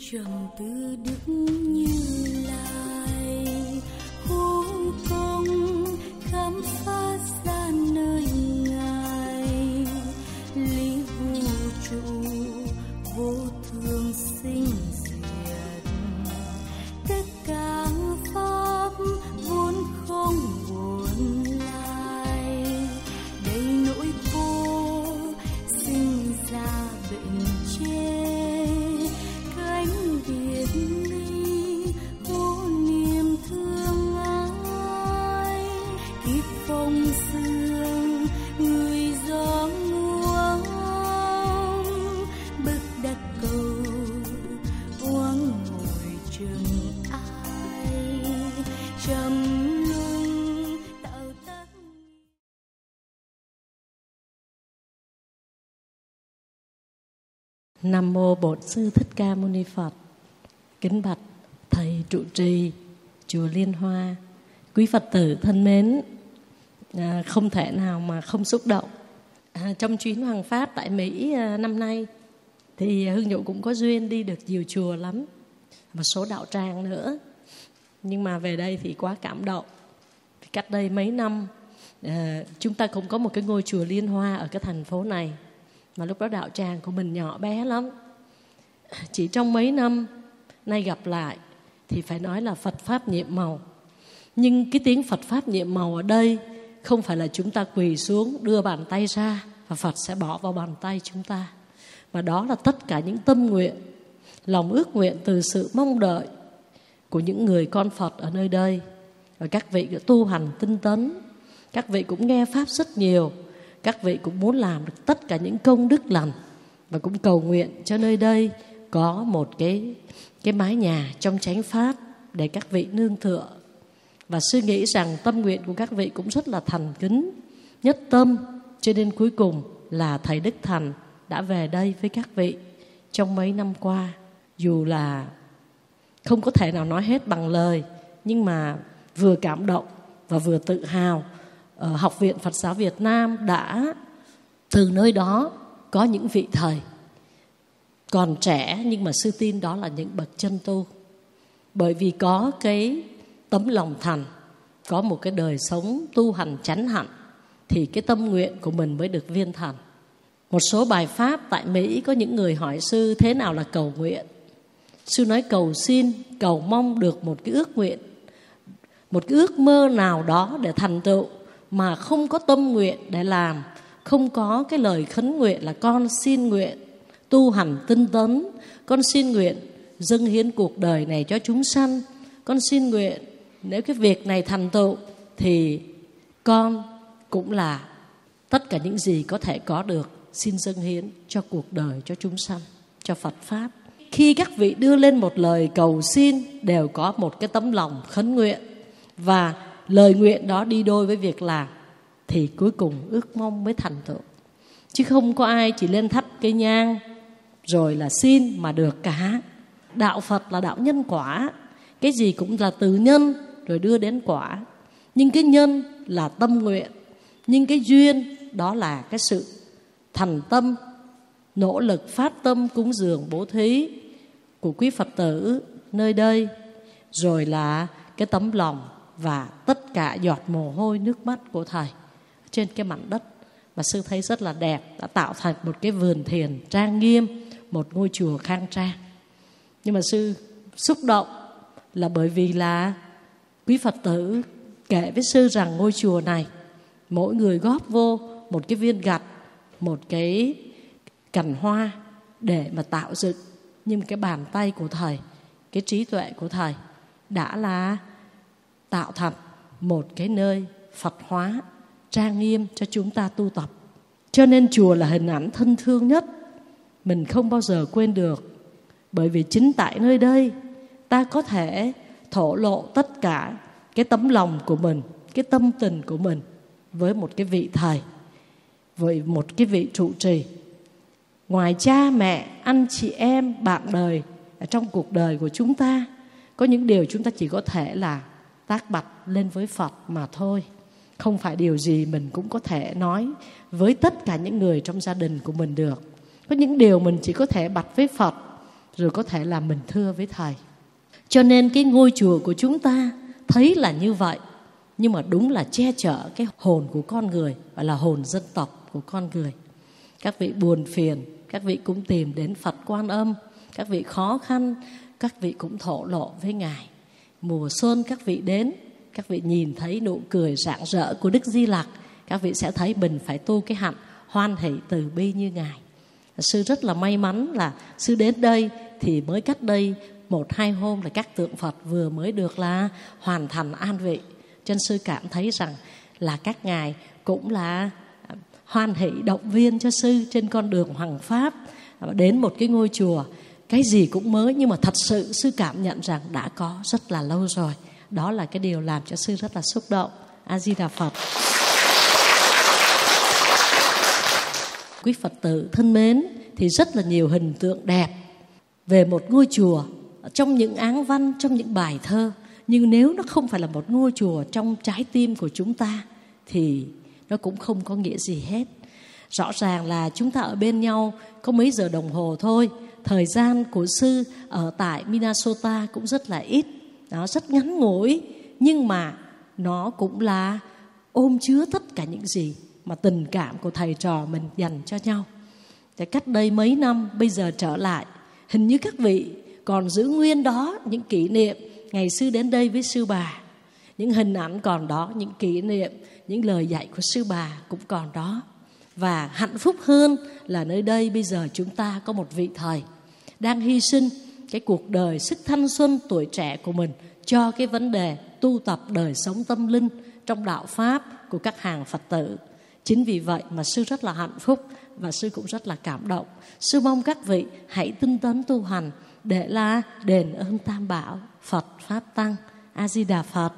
trầm tư Đức Như Lai, cố công khám phá ra nơi Ngài, lý vũ trụ vô thường sinh diệt, tất cả pháp vốn không buồn lai, đầy nỗi cô sinh ra bệnh chết. Nam mô Bổn Sư Thích Ca Mâu Ni Phật. Kính bạch thầy trụ trì chùa Liên Hoa, quý Phật tử thân mến, không thể nào mà không xúc động. Trong chuyến hoàng pháp tại Mỹ năm nay thì Hương Dụ cũng có duyên đi được nhiều chùa lắm, một số đạo tràng nữa. Nhưng mà về đây thì quá cảm động. Cách đây mấy năm chúng ta cũng có một cái ngôi chùa Liên Hoa ở cái thành phố này, mà lúc đó đạo tràng của mình nhỏ bé lắm. Chỉ trong mấy năm nay gặp lại thì phải nói là Phật Pháp nhiệm màu. Nhưng cái tiếng Phật Pháp nhiệm màu ở đây không phải là chúng ta quỳ xuống đưa bàn tay ra và Phật sẽ bỏ vào bàn tay chúng ta, mà đó là tất cả những tâm nguyện, lòng ước nguyện từ sự mong đợi của những người con Phật ở nơi đây. Và các vị tu hành tinh tấn, các vị cũng nghe Pháp rất nhiều, các vị cũng muốn làm được tất cả những công đức lành, và cũng cầu nguyện cho nơi đây có một cái mái nhà trong chánh Pháp để các vị nương tựa. Và suy nghĩ rằng tâm nguyện của các vị cũng rất là thành kính, nhất tâm, cho nên cuối cùng là Thầy Đức Thành đã về đây với các vị trong mấy năm qua. Dù là không có thể nào nói hết bằng lời, nhưng mà vừa cảm động và vừa tự hào. Học viện Phật giáo Việt Nam đã từ nơi đó có những vị thầy còn trẻ, nhưng mà sư tin đó là những bậc chân tu. Bởi vì có cái tấm lòng thành, có một cái đời sống tu hành chánh hạnh, thì cái tâm nguyện của mình mới được viên thành. Một số bài pháp tại Mỹ có những người hỏi sư thế nào là cầu nguyện. Sư nói cầu xin, cầu mong được một cái ước nguyện, một cái ước mơ nào đó để thành tựu, mà không có tâm nguyện để làm, không có cái lời khấn nguyện là con xin nguyện tu hành tinh tấn, con xin nguyện dâng hiến cuộc đời này cho chúng sanh, con xin nguyện nếu cái việc này thành tựu thì con cũng là tất cả những gì có thể có được, xin dâng hiến cho cuộc đời, cho chúng sanh, cho Phật Pháp. Khi các vị đưa lên một lời cầu xin đều có một cái tấm lòng khấn nguyện, và lời nguyện đó đi đôi với việc làm, thì cuối cùng ước mong mới thành tựu. Chứ không có ai chỉ lên thắp cây nhang rồi là xin mà được cả. Đạo Phật là đạo nhân quả, cái gì cũng là từ nhân rồi đưa đến quả. Nhưng cái nhân là tâm nguyện, nhưng cái duyên đó là cái sự thành tâm, nỗ lực phát tâm cúng dường bố thí của quý Phật tử nơi đây, rồi là cái tấm lòng và tất cả giọt mồ hôi nước mắt của Thầy trên cái mảnh đất mà sư thấy rất là đẹp, đã tạo thành một cái vườn thiền trang nghiêm, một ngôi chùa khang trang. Nhưng mà sư xúc động là bởi vì là quý Phật tử kể với sư rằng ngôi chùa này mỗi người góp vô một cái viên gạch, một cái cành hoa để mà tạo dựng. Nhưng cái bàn tay của Thầy, cái trí tuệ của Thầy đã là tạo thành một cái nơi Phật hóa trang nghiêm cho chúng ta tu tập. Cho nên chùa là hình ảnh thân thương nhất, mình không bao giờ quên được. Bởi vì chính tại nơi đây ta có thể thổ lộ tất cả cái tấm lòng của mình, cái tâm tình của mình với một cái vị thầy, với một cái vị trụ trì. Ngoài cha mẹ, anh chị em, bạn đời ở trong cuộc đời của chúng ta, có những điều chúng ta chỉ có thể là tác bạch lên với Phật mà thôi. Không phải điều gì mình cũng có thể nói với tất cả những người trong gia đình của mình được. Có những điều mình chỉ có thể bạch với Phật, rồi có thể là mình thưa với thầy. Cho nên cái ngôi chùa của chúng ta thấy là như vậy, nhưng mà đúng là che chở cái hồn của con người, gọi là hồn dân tộc của con người. Các vị buồn phiền, các vị cũng tìm đến Phật Quan Âm. Các vị khó khăn, các vị cũng thổ lộ với Ngài. Mùa xuân các vị đến, các vị nhìn thấy nụ cười rạng rỡ của Đức Di Lặc, các vị sẽ thấy mình phải tu cái hạnh hoan hỷ từ bi như Ngài. Sư rất là may mắn là sư đến đây thì mới cách đây 1-2 hôm là các tượng Phật vừa mới được là hoàn thành an vị. Cho nên sư cảm thấy rằng là các ngài cũng là hoan hỷ động viên cho sư trên con đường hoằng pháp. Đến một cái ngôi chùa, cái gì cũng mới, nhưng mà thật sự sư cảm nhận rằng đã có rất là lâu rồi. Đó là cái điều làm cho sư rất là xúc động. A Di Đà Phật. Quý Phật tử thân mến, thì rất là nhiều hình tượng đẹp về một ngôi chùa trong những áng văn, trong những bài thơ. Nhưng nếu nó không phải là một ngôi chùa trong trái tim của chúng ta thì nó cũng không có nghĩa gì hết. Rõ ràng là chúng ta ở bên nhau có mấy giờ đồng hồ thôi. Thời gian của sư ở tại Minnesota cũng rất là ít, nó rất ngắn ngủi, nhưng mà nó cũng là ôm chứa tất cả những gì mà tình cảm của thầy trò mình dành cho nhau. Để cách đây mấy năm bây giờ trở lại, hình như các vị còn giữ nguyên đó những kỷ niệm ngày sư đến đây với sư bà. Những hình ảnh còn đó, những kỷ niệm, những lời dạy của sư bà cũng còn đó. Và hạnh phúc hơn là nơi đây bây giờ chúng ta có một vị thầy đang hy sinh cái cuộc đời, sức thanh xuân, tuổi trẻ của mình cho cái vấn đề tu tập đời sống tâm linh trong đạo Pháp của các hàng Phật tử. Chính vì vậy mà sư rất là hạnh phúc và sư cũng rất là cảm động. Sư mong các vị hãy tinh tấn tu hành để là đền ơn Tam Bảo, Phật, Pháp, Tăng. A Di Đà Phật.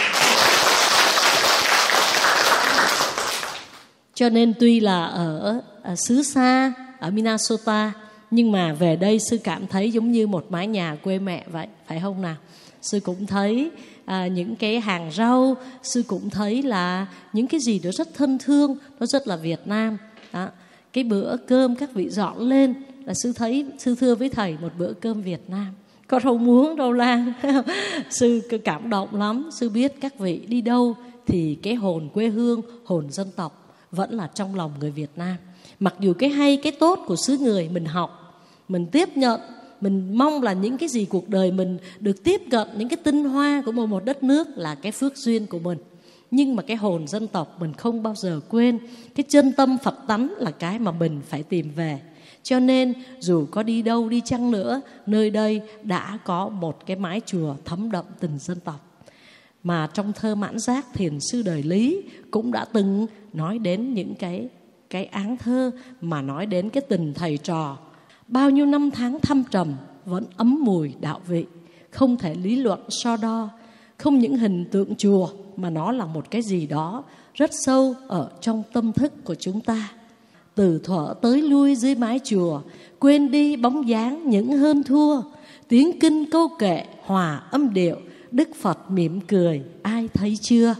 Cho nên tuy là ở xứ xa, ở Minnesota, nhưng mà về đây sư cảm thấy giống như một mái nhà quê mẹ vậy, phải không nào? Sư cũng thấy những cái hàng rau, sư cũng thấy là những cái gì đó rất thân thương, nó rất là Việt Nam. Đó. Cái bữa cơm các vị dọn lên là sư thấy, sư thưa với thầy một bữa cơm Việt Nam. Có rau muống, rau lang. Sư cảm động lắm. Sư biết các vị đi đâu thì cái hồn quê hương, hồn dân tộc vẫn là trong lòng người Việt Nam. Mặc dù cái hay, cái tốt của xứ người mình học, mình tiếp nhận, mình mong là những cái gì cuộc đời mình được tiếp cận, những cái tinh hoa của một đất nước là cái phước duyên của mình. Nhưng mà cái hồn dân tộc mình không bao giờ quên. Cái chân tâm Phật tánh là cái mà mình phải tìm về. Cho nên dù có đi đâu đi chăng nữa, nơi đây đã có một cái mái chùa thấm đậm tình dân tộc. Mà trong thơ Mãn Giác, thiền sư đời Lý cũng đã từng nói đến những cái áng thơ mà nói đến cái tình thầy trò. Bao nhiêu năm tháng thâm trầm vẫn ấm mùi đạo vị, không thể lý luận so đo. Không những hình tượng chùa mà nó là một cái gì đó rất sâu ở trong tâm thức của chúng ta. Từ thuở tới lui dưới mái chùa, quên đi bóng dáng những hơn thua. Tiếng kinh câu kệ hòa âm điệu, Đức Phật mỉm cười, ai thấy chưa?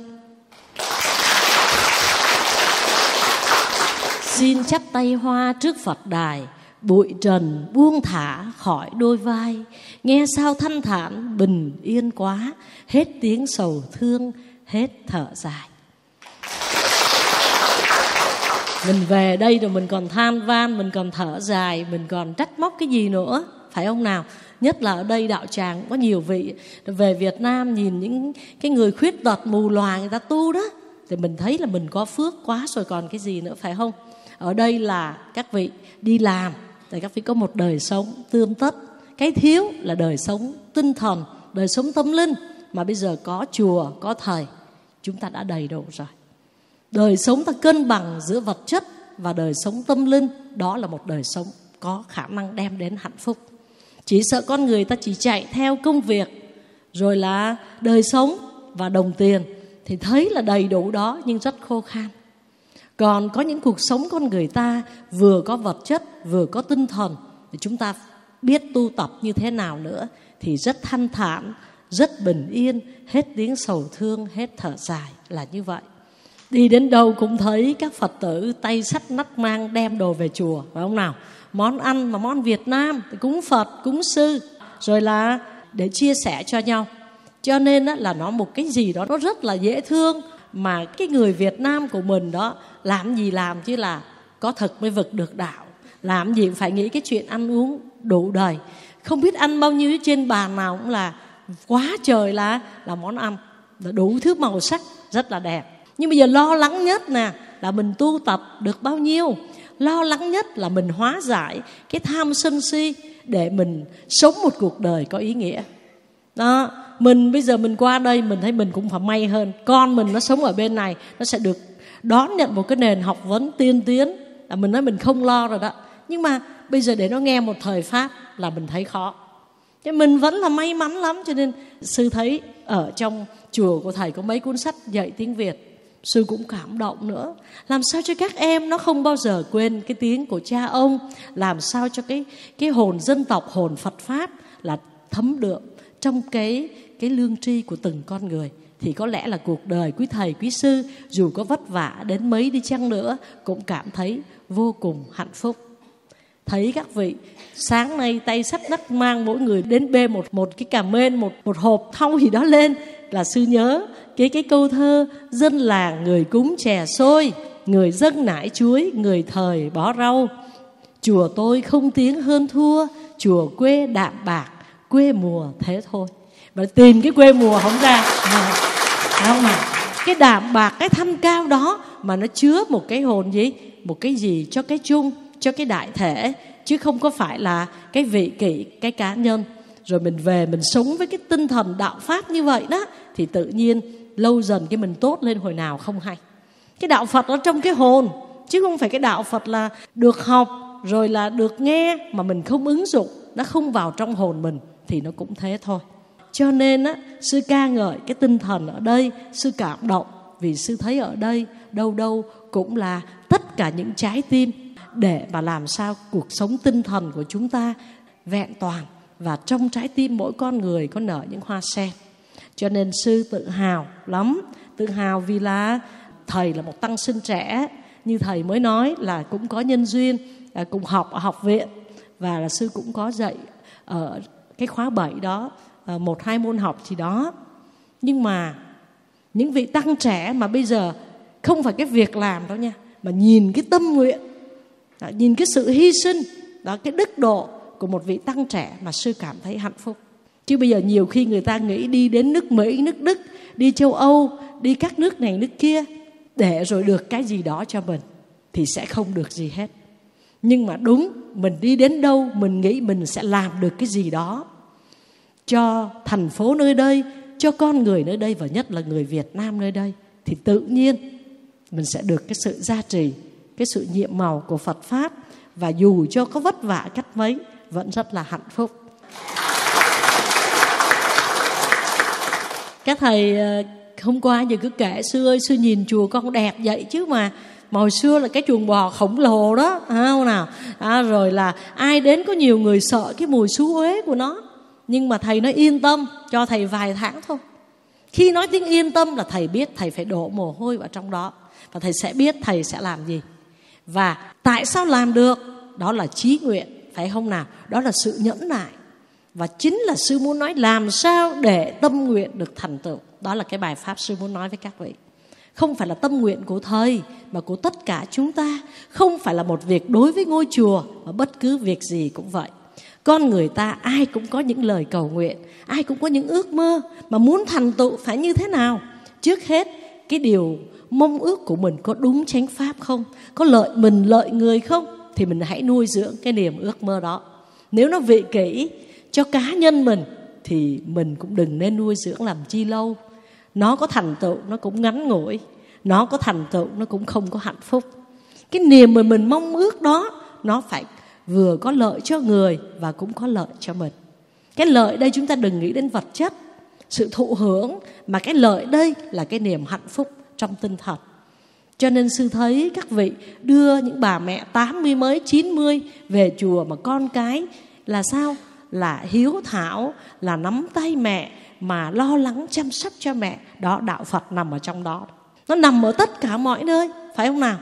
Xin chắp tay hoa trước Phật đài, bụi trần buông thả khỏi đôi vai. Nghe sao thanh thản bình yên quá, hết tiếng sầu thương, hết thở dài. Mình về đây rồi mình còn than van, mình còn thở dài, mình còn trách móc cái gì nữa, phải không nào? Nhất là ở đây đạo tràng có nhiều vị về Việt Nam nhìn những cái người khuyết tật mù lòa người ta tu đó, thì mình thấy là mình có phước quá rồi còn cái gì nữa, phải không? Ở đây là các vị đi làm thì các vị có một đời sống tươm tất. Cái thiếu là đời sống tinh thần, đời sống tâm linh. Mà bây giờ có chùa, có thầy, chúng ta đã đầy đủ rồi. Đời sống ta cân bằng giữa vật chất và đời sống tâm linh, đó là một đời sống có khả năng đem đến hạnh phúc. Chỉ sợ con người ta chỉ chạy theo công việc, rồi là đời sống và đồng tiền, thì thấy là đầy đủ đó nhưng rất khô khan. Còn có những cuộc sống con người ta vừa có vật chất, vừa có tinh thần, thì chúng ta biết tu tập như thế nào nữa thì rất thanh thản, rất bình yên, hết tiếng sầu thương, hết thở dài, là như vậy. Đi đến đâu cũng thấy các Phật tử tay xách nách mang đem đồ về chùa, phải không nào? món ăn mà món Việt Nam, cúng Phật, cúng sư, rồi là để chia sẻ cho nhau. Cho nên là nó một cái gì đó nó rất là dễ thương. Mà cái người Việt Nam của mình đó, làm gì làm chứ là có thực mới vực được đạo. Làm gì cũng phải nghĩ cái chuyện ăn uống đủ đời. Không biết ăn bao nhiêu, trên bàn nào cũng là quá trời là món ăn, đủ thứ màu sắc rất là đẹp. Nhưng bây giờ lo lắng nhất nè là mình tu tập được bao nhiêu. Lo lắng nhất là mình hóa giải cái tham sân si để mình sống một cuộc đời có ý nghĩa. Đó, mình bây giờ mình qua đây mình thấy mình cũng phải may hơn. Con mình nó sống ở bên này, nó sẽ được đón nhận một cái nền học vấn tiên tiến. Mình nói mình không lo rồi đó. Nhưng mà bây giờ để nó nghe một thời Pháp là mình thấy khó. Chứ mình vẫn là may mắn lắm. Cho nên sư thấy ở trong chùa của thầy có mấy cuốn sách dạy tiếng Việt, sư cũng cảm động nữa. Làm sao cho các em nó không bao giờ quên cái tiếng của cha ông. Làm sao cho cái hồn dân tộc, hồn Phật Pháp là thấm đượm trong cái lương tri của từng con người. Thì có lẽ là cuộc đời quý thầy, quý sư dù có vất vả đến mấy đi chăng nữa cũng cảm thấy vô cùng hạnh phúc. Thấy các vị sáng nay tay xách nách mang mỗi người đến bê một cái cà mên, một hộp thau gì đó lên, là sư nhớ cái câu thơ: dân làng người cúng chè xôi, người dâng nải chuối, người thời bó rau. Chùa tôi không tiếng hơn thua, chùa quê đạm bạc, quê mùa thế thôi. Mà tìm cái quê mùa không ra không mà cái đạm bạc, cái thanh cao đó mà nó chứa một cái hồn gì, một cái gì cho cái chung, cho cái đại thể, chứ không có phải là cái vị kỷ, cái cá nhân. Rồi mình về mình sống với cái tinh thần đạo Pháp như vậy đó, thì tự nhiên lâu dần cái mình tốt lên hồi nào không hay. Cái đạo Phật ở trong cái hồn, chứ không phải cái đạo Phật là được học rồi là được nghe mà mình không ứng dụng, nó không vào trong hồn mình thì nó cũng thế thôi. Cho nên á, sư ca ngợi cái tinh thần ở đây, sư cảm động vì sư thấy ở đây đâu đâu cũng là tất cả những trái tim để mà làm sao cuộc sống tinh thần của chúng ta vẹn toàn, và trong trái tim mỗi con người có nở những hoa sen. Cho nên sư tự hào lắm, tự hào vì là thầy là một tăng sinh trẻ, như thầy mới nói là cũng có nhân duyên cùng học ở học viện, và là sư cũng có dạy ở cái khóa 7 đó 1-2 môn học gì đó. Nhưng mà những vị tăng trẻ mà bây giờ không phải cái việc làm đâu nha, mà nhìn cái tâm nguyện, nhìn cái sự hy sinh đó, cái đức độ của một vị tăng trẻ mà sư cảm thấy hạnh phúc. Chứ bây giờ nhiều khi người ta nghĩ đi đến nước Mỹ, nước Đức, đi châu Âu, đi các nước này nước kia để rồi được cái gì đó cho mình thì sẽ không được gì hết. Nhưng mà đúng, mình đi đến đâu mình nghĩ mình sẽ làm được cái gì đó cho thành phố nơi đây, cho con người nơi đây, và nhất là người Việt Nam nơi đây, thì tự nhiên mình sẽ được cái sự gia trì, cái sự nhiệm màu của Phật Pháp. Và dù cho có vất vả cách mấy vẫn rất là hạnh phúc. Các thầy hôm qua giờ cứ kể sư ơi, sư nhìn chùa con đẹp vậy chứ mà hồi xưa là cái chuồng bò khổng lồ đó, không nào? Rồi là ai đến có nhiều người sợ cái mùi xú uế của nó. Nhưng mà thầy nói yên tâm, cho thầy vài tháng thôi. Khi nói tiếng yên tâm là thầy biết thầy phải đổ mồ hôi vào trong đó, và thầy sẽ biết thầy sẽ làm gì. Và tại sao làm được? Đó là chí nguyện, phải không nào? Đó là sự nhẫn nại. Và chính là sư muốn nói làm sao để tâm nguyện được thành tựu. Đó là cái bài pháp sư muốn nói với các vị. Không phải là tâm nguyện của thầy, mà của tất cả chúng ta. Không phải là một việc đối với ngôi chùa, mà bất cứ việc gì cũng vậy. Con người ta ai cũng có những lời cầu nguyện, ai cũng có những ước mơ, mà muốn thành tựu phải như thế nào? Trước hết, cái điều mong ước của mình có đúng chánh pháp không? Có lợi mình lợi người không? Thì mình hãy nuôi dưỡng cái niềm ước mơ đó. Nếu nó vị kỷ cho cá nhân mình thì mình cũng đừng nên nuôi dưỡng làm chi lâu. Nó có thành tựu nó cũng ngắn ngủi, nó có thành tựu nó cũng không có hạnh phúc. Cái niềm mà mình mong ước đó nó phải vừa có lợi cho người và cũng có lợi cho mình. Cái lợi đây chúng ta đừng nghĩ đến vật chất, sự thụ hưởng, mà cái lợi đây là cái niềm hạnh phúc trong tinh thần. Cho nên sư thấy các vị đưa những bà mẹ 80 mấy 90 về chùa mà con cái là sao? Là hiếu thảo, là nắm tay mẹ, mà lo lắng chăm sóc cho mẹ. Đó, đạo Phật nằm ở trong đó. Nó nằm ở tất cả mọi nơi, phải không nào?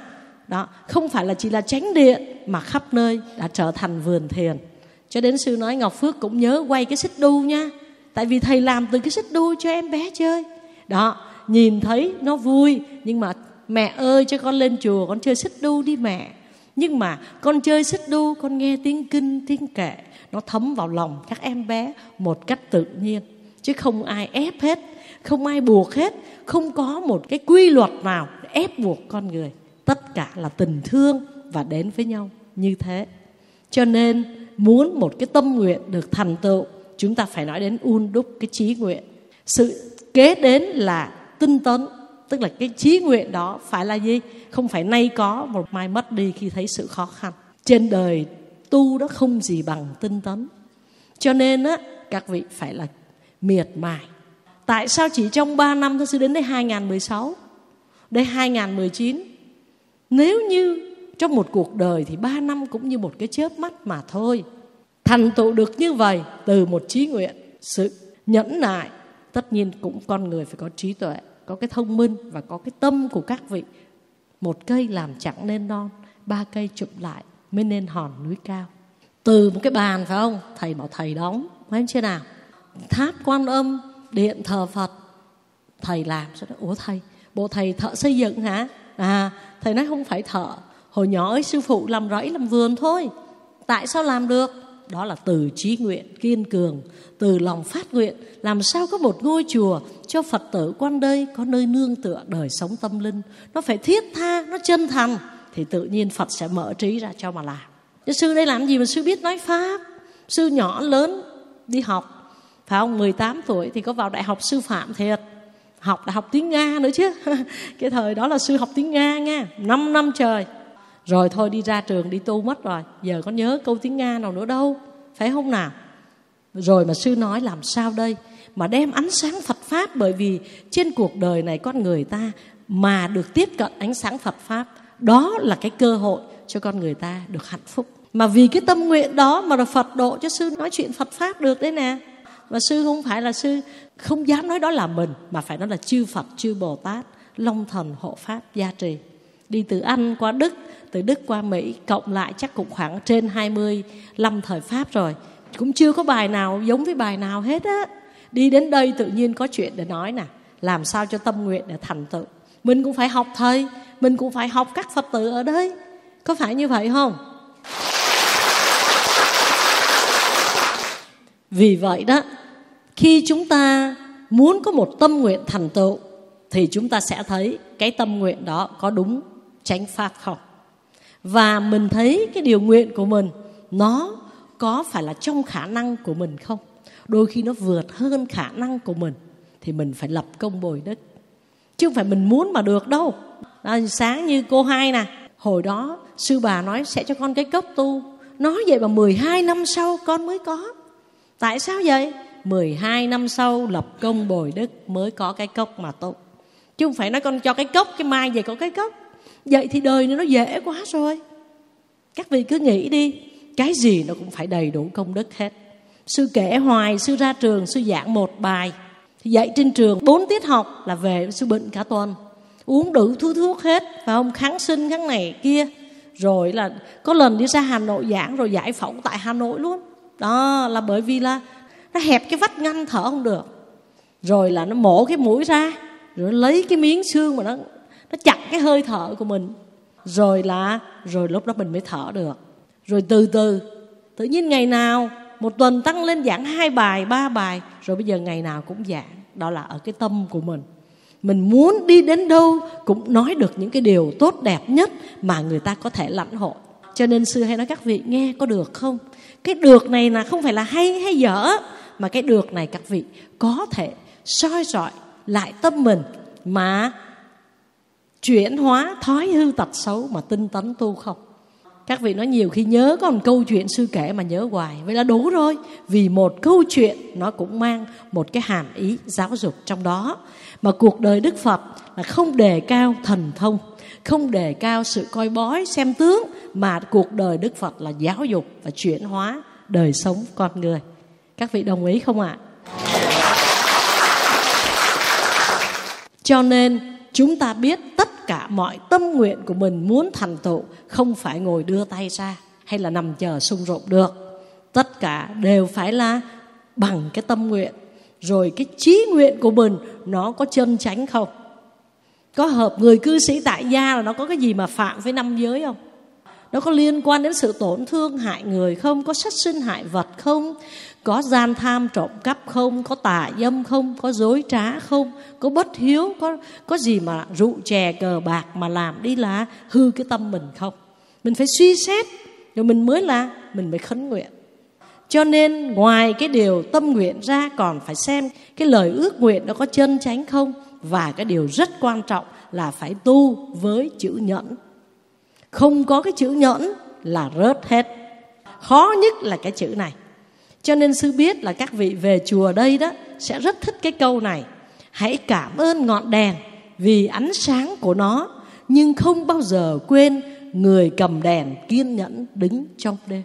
Đó, không phải là chỉ là chánh điện mà khắp nơi đã trở thành vườn thiền. Cho đến sư nói Ngọc Phước cũng nhớ quay cái xích đu nha. Tại vì thầy làm từ cái xích đu cho em bé chơi. Đó, nhìn thấy nó vui. Nhưng mà mẹ ơi cho con lên chùa con chơi xích đu đi mẹ. Nhưng mà con chơi xích đu, con nghe tiếng kinh, tiếng kệ, nó thấm vào lòng các em bé một cách tự nhiên. Chứ không ai ép hết, không ai buộc hết. Không có một cái quy luật nào để ép buộc con người. Tất cả là tình thương và đến với nhau như thế. Cho nên muốn một cái tâm nguyện được thành tựu, chúng ta phải nói đến đúc cái chí nguyện. Sự kế đến là tinh tấn. Tức là cái chí nguyện đó phải là gì? Không phải nay có một mai mất đi khi thấy sự khó khăn. Trên đời tu đó không gì bằng tinh tấn. Cho nên á, các vị phải là miệt mài. Tại sao chỉ trong 3 năm thôi? Sư đến đây 2016, đây 2019. Nếu như trong một cuộc đời thì 3 năm cũng như một cái chớp mắt mà thôi. Thành tựu được như vậy từ một chí nguyện, sự nhẫn nại. Tất nhiên cũng con người phải có trí tuệ, có cái thông minh và có cái tâm của các vị. Một cây làm chẳng nên non, 3 cây chụm lại mới nên hòn núi cao. Từ một cái bàn phải không? Thầy bảo thầy đóng, thấy chưa nào? Tháp Quan Âm, điện thờ Phật, thầy làm. Ủa thầy, bộ thầy thợ xây dựng hả? Thầy nói không phải thợ. Hồi nhỏ ấy sư phụ làm rẫy làm vườn thôi. Tại sao làm được? Đó là từ chí nguyện kiên cường, từ lòng phát nguyện. Làm sao có một ngôi chùa cho Phật tử quan đây có nơi nương tựa đời sống tâm linh. Nó phải thiết tha, nó chân thành, thì tự nhiên Phật sẽ mở trí ra cho mà làm. Chứ sư đây làm gì mà sư biết nói Pháp? Sư nhỏ lớn đi học, phải không? 18 tuổi thì có vào đại học sư phạm thiệt. Học đại học tiếng Nga nữa chứ. Cái thời đó là sư học tiếng Nga nha, 5 năm trời. Rồi thôi đi ra trường đi tu mất rồi. Giờ có nhớ câu tiếng Nga nào nữa đâu, phải không nào? Rồi mà sư nói làm sao đây mà đem ánh sáng Phật Pháp. Bởi vì trên cuộc đời này con người ta mà được tiếp cận ánh sáng Phật Pháp, đó là cái cơ hội cho con người ta được hạnh phúc. Mà vì cái tâm nguyện đó mà Phật độ cho sư nói chuyện Phật Pháp được đấy nè. Và sư không phải là sư không dám nói đó là mình, mà phải nói là chư Phật, chư Bồ Tát, Long Thần hộ Pháp gia trì. Đi từ Anh qua Đức, từ Đức qua Mỹ, cộng lại chắc cũng khoảng trên 25 thời Pháp rồi. Cũng chưa có bài nào giống với bài nào hết á. Đi đến đây tự nhiên có chuyện để nói nè. Làm sao cho tâm nguyện để thành tựu. Mình cũng phải học thầy, mình cũng phải học các Phật tử ở đây. Có phải như vậy không? Vì vậy đó, khi chúng ta muốn có một tâm nguyện thành tựu thì chúng ta sẽ thấy cái tâm nguyện đó có đúng chánh pháp không. Và mình thấy cái điều nguyện của mình nó có phải là trong khả năng của mình không. Đôi khi nó vượt hơn khả năng của mình thì mình phải lập công bồi đức. Chứ không phải mình muốn mà được đâu. Sáng như cô Hai nè, hồi đó sư bà nói sẽ cho con cái cốc tu. Nói vậy mà 12 năm sau con mới có. Tại sao vậy? 12 năm sau lập công bồi đức mới có cái cốc mà tu. Chứ không phải nói con cho cái cốc, cái mai về có cái cốc. Vậy thì đời nó dễ quá rồi. Các vị cứ nghĩ đi, cái gì nó cũng phải đầy đủ công đức hết. Sư kể hoài, sư ra trường, sư giảng một bài thì dạy trên trường 4 tiết học là về sư bệnh cả tuần. Uống đủ thứ thuốc hết, phải không? Kháng sinh, kháng này kia. Rồi là có lần đi ra Hà Nội giảng rồi giải phẫu tại Hà Nội luôn. Đó là bởi vì là nó hẹp cái vách ngăn thở không được. Rồi là nó mổ cái mũi ra, rồi lấy cái miếng xương mà nó chặn cái hơi thở của mình. Rồi lúc đó mình mới thở được. Rồi từ từ tự nhiên ngày nào một tuần tăng lên giảng 2 bài, 3 bài. Rồi bây giờ ngày nào cũng giảng. Đó là ở cái tâm của mình. Mình muốn đi đến đâu cũng nói được những cái điều tốt đẹp nhất mà người ta có thể lãnh hội. Cho nên sư hay nói các vị nghe có được không? Cái được này là không phải là hay dở, mà cái được này các vị có thể soi rọi lại tâm mình mà chuyển hóa thói hư tật xấu mà tinh tấn tu không. Các vị nói nhiều khi nhớ có một câu chuyện sư kể mà nhớ hoài. Vậy là đủ rồi. Vì một câu chuyện nó cũng mang một cái hàm ý giáo dục trong đó. Mà cuộc đời Đức Phật là không đề cao thần thông, không đề cao sự coi bói xem tướng, mà cuộc đời Đức Phật là giáo dục và chuyển hóa đời sống con người. Các vị đồng ý không ạ? Cho nên chúng ta biết tất cả mọi tâm nguyện của mình muốn thành tựu không phải ngồi đưa tay ra hay là nằm chờ sung rụng được. Tất cả đều phải là bằng cái tâm nguyện. Rồi cái chí nguyện của mình nó có chân chánh không? Có hợp người cư sĩ tại gia là nó có cái gì mà phạm với 5 giới không? Nó có liên quan đến sự tổn thương hại người không? Có sát sinh hại vật không? Có gian tham trộm cắp không? Có tà dâm không? Có dối trá không? Có bất hiếu? Có gì mà rượu chè cờ bạc mà làm đi là hư cái tâm mình không? Mình phải suy xét rồi mình mới khấn nguyện. Cho nên ngoài cái điều tâm nguyện ra còn phải xem cái lời ước nguyện nó có chân chánh không. Và cái điều rất quan trọng là phải tu với chữ nhẫn. Không có cái chữ nhẫn là rớt hết. Khó nhất là cái chữ này. Cho nên sư biết là các vị về chùa đây đó sẽ rất thích cái câu này. Hãy cảm ơn ngọn đèn vì ánh sáng của nó, nhưng không bao giờ quên người cầm đèn kiên nhẫn đứng trong đêm.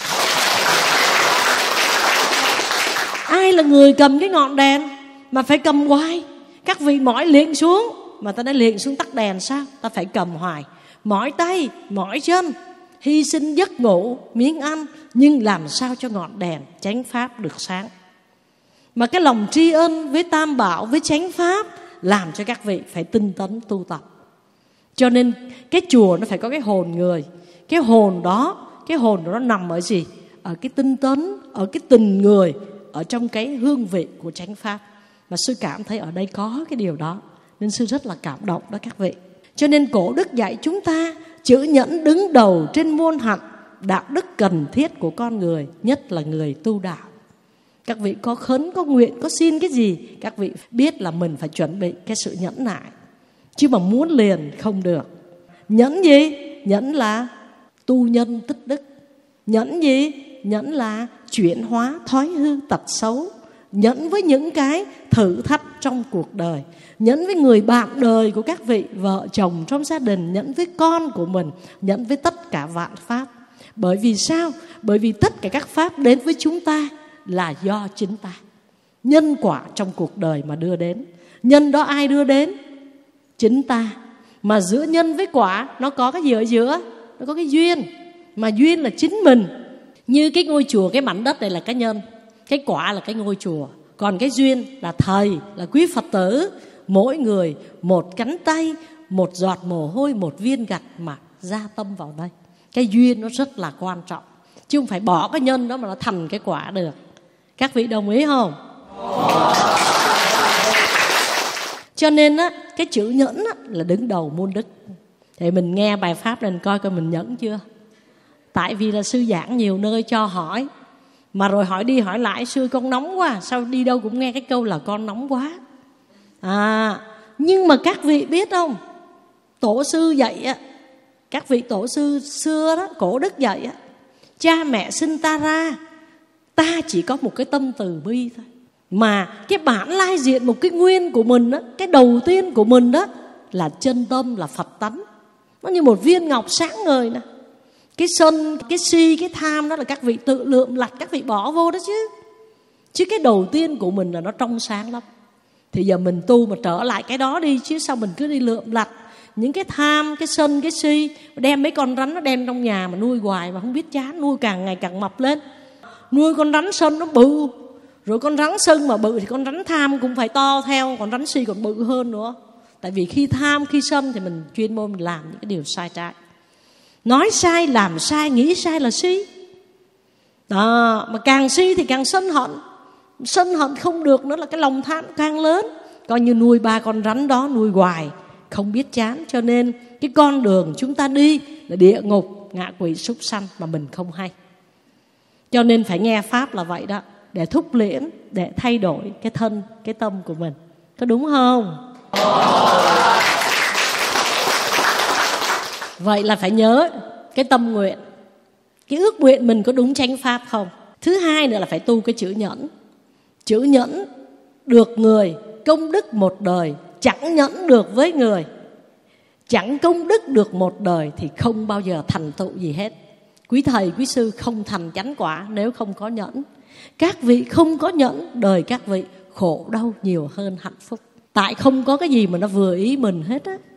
Ai là người cầm cái ngọn đèn mà phải cầm hoài? Các vị mỏi liệng xuống, mà ta đã liệng xuống tắt đèn sao? Ta phải cầm hoài. Mỏi tay, mỏi chân, hy sinh giấc ngủ, miếng ăn, nhưng làm sao cho ngọn đèn chánh pháp được sáng. Mà cái lòng tri ân với Tam Bảo, với chánh pháp làm cho các vị phải tinh tấn tu tập. Cho nên cái chùa nó phải có cái hồn người. Cái hồn đó nó nằm ở gì? Ở cái tinh tấn, ở cái tình người, ở trong cái hương vị của chánh pháp. Mà sư cảm thấy ở đây có cái điều đó, nên sư rất là cảm động đó các vị. Cho nên cổ đức dạy chúng ta chữ nhẫn đứng đầu trên muôn hạnh, đạo đức cần thiết của con người, nhất là người tu đạo. Các vị có khấn, có nguyện, có xin cái gì, các vị biết là mình phải chuẩn bị cái sự nhẫn nại. Chứ mà muốn liền không được. Nhẫn gì? Nhẫn là tu nhân tích đức. Nhẫn gì? Nhẫn là chuyển hóa thói hư tật xấu. Nhẫn với những cái thử thách trong cuộc đời. Nhẫn với người bạn đời của các vị, vợ chồng trong gia đình. Nhẫn với con của mình. Nhẫn với tất cả vạn pháp. Bởi vì sao? Bởi vì tất cả các pháp đến với chúng ta là do chính ta. Nhân quả trong cuộc đời mà đưa đến. Nhân đó ai đưa đến? Chính ta. Mà giữa nhân với quả nó có cái gì ở giữa? Nó có cái duyên. Mà duyên là chính mình. Như cái ngôi chùa, cái mảnh đất này là cái nhân, cái quả là cái ngôi chùa. Còn cái duyên là thầy, là quý Phật tử. Mỗi người một cánh tay, một giọt mồ hôi, một viên gạch mà gia tâm vào đây. Cái duyên nó rất là quan trọng. Chứ không phải bỏ cái nhân đó mà nó thành cái quả được. Các vị đồng ý không? Cho nên á, cái chữ nhẫn á, là đứng đầu môn đức. Thì mình nghe bài pháp này coi coi mình nhẫn chưa. Tại vì là sư giảng nhiều nơi cho hỏi, mà rồi hỏi đi hỏi lại, sư con nóng quá, sao đi đâu cũng nghe cái câu là con nóng quá. Nhưng mà các vị biết không, tổ sư dạy á, các vị tổ sư xưa đó, cổ đức dạy á, cha mẹ sinh ta ra, ta chỉ có một cái tâm từ bi thôi. Mà cái bản lai diện, một cái nguyên của mình đó, cái đầu tiên của mình đó là chân tâm, là Phật tánh. Nó như một viên ngọc sáng ngời nè. Cái sân, cái si, cái tham đó là các vị tự lượm lặt, các vị bỏ vô đó chứ. Chứ cái đầu tiên của mình là nó trong sáng lắm. Thì giờ mình tu mà trở lại cái đó đi, chứ sao mình cứ đi lượm lặt những cái tham, cái sân, cái si, đem mấy con rắn nó đem trong nhà mà nuôi hoài mà không biết chán, nuôi càng ngày càng mập lên. Nuôi con rắn sân nó bự, rồi con rắn sân mà bự thì con rắn tham cũng phải to theo, còn rắn si còn bự hơn nữa. Tại vì khi tham, khi sân thì mình chuyên môn mình làm những cái điều sai trái. Nói sai, làm sai, nghĩ sai là si. Đó, mà càng si thì càng sân hận. Sân hận không được nữa là cái lòng tham càng lớn. Coi như nuôi 3 con rắn đó, nuôi hoài không biết chán. Cho nên cái con đường chúng ta đi là địa ngục, ngạ quỷ, súc sanh mà mình không hay. Cho nên phải nghe pháp là vậy đó, để thúc liễn, để thay đổi cái thân, cái tâm của mình. Có đúng không? Vậy là phải nhớ cái tâm nguyện, cái ước nguyện mình có đúng chánh pháp không. Thứ hai nữa là phải tu cái chữ nhẫn. Chữ nhẫn được người công đức một đời, chẳng nhẫn được với người, chẳng công đức được một đời thì không bao giờ thành tựu gì hết. Quý thầy, quý sư không thành chánh quả nếu không có nhẫn. Các vị không có nhẫn, đời các vị khổ đau nhiều hơn hạnh phúc. Tại không có cái gì mà nó vừa ý mình hết á.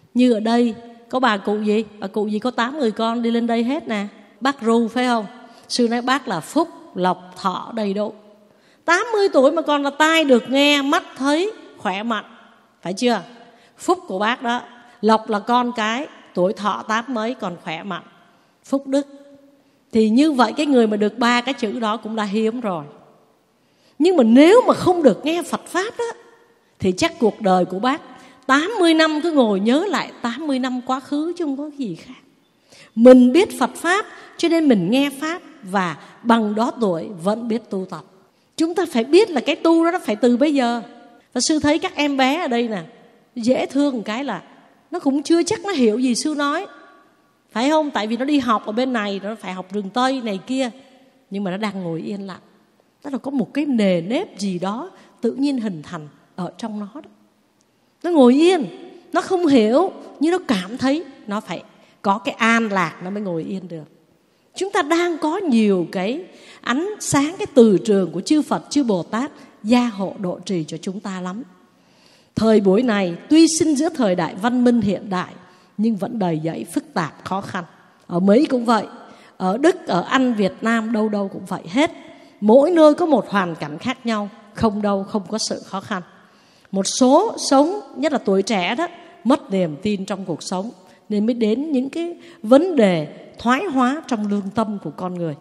Như ở đây có bà cụ gì có 8 người con đi lên đây hết nè. Bác Ru phải không? Sư nói bác là phúc, lộc, thọ đầy đủ. 80 tuổi mà còn là tai được nghe, mắt thấy, khỏe mạnh. Phải chưa? Phúc của bác đó. Lộc là con cái, tuổi thọ 8 mấy còn khỏe mạnh. Phúc đức. Thì như vậy cái người mà được 3 cái chữ đó cũng đã hiếm rồi. Nhưng mà nếu mà không được nghe Phật Pháp đó, thì chắc cuộc đời của bác 80 năm cứ ngồi nhớ lại 80 năm quá khứ chứ không có gì khác. Mình biết Phật Pháp cho nên mình nghe Pháp, và bằng đó tuổi vẫn biết tu tập. Chúng ta phải biết là cái tu đó nó phải từ bây giờ. Và sư thấy các em bé ở đây nè, dễ thương một cái là nó cũng chưa chắc nó hiểu gì sư nói, phải không? Tại vì nó đi học ở bên này, nó phải học rừng Tây này kia, nhưng mà nó đang ngồi yên lặng. Tức là có một cái nề nếp gì đó tự nhiên hình thành ở trong nó đó. Nó ngồi yên, nó không hiểu, nhưng nó cảm thấy nó phải có cái an lạc nó mới ngồi yên được. Chúng ta đang có nhiều cái ánh sáng, cái từ trường của chư Phật, chư Bồ Tát gia hộ độ trì cho chúng ta lắm. Thời buổi này tuy sinh giữa thời đại văn minh hiện đại, nhưng vẫn đầy dẫy phức tạp khó khăn. Ở Mỹ cũng vậy, ở Đức, ở Anh, Việt Nam, đâu đâu cũng vậy hết. Mỗi nơi có một hoàn cảnh khác nhau, không đâu không có sự khó khăn. Một số sống, nhất là tuổi trẻ đó, mất niềm tin trong cuộc sống, nên mới đến những cái vấn đề thoái hóa trong lương tâm của con người.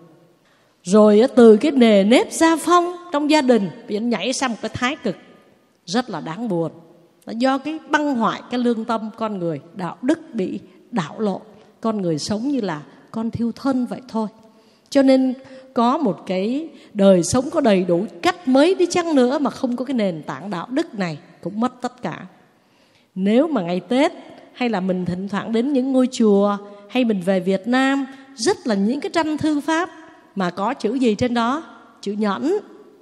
Rồi từ cái nề nếp gia phong trong gia đình biến nhảy sang một cái thái cực rất là đáng buồn. Là do cái băng hoại cái lương tâm con người, đạo đức bị đảo lộn, con người sống như là con thiêu thân vậy thôi. Cho nên có một cái đời sống có đầy đủ cách mấy đi chăng nữa mà không có cái nền tảng đạo đức này cũng mất tất cả. Nếu mà ngày Tết hay là mình thỉnh thoảng đến những ngôi chùa, hay mình về Việt Nam, rất là những cái tranh thư pháp mà có chữ gì trên đó? Chữ nhẫn,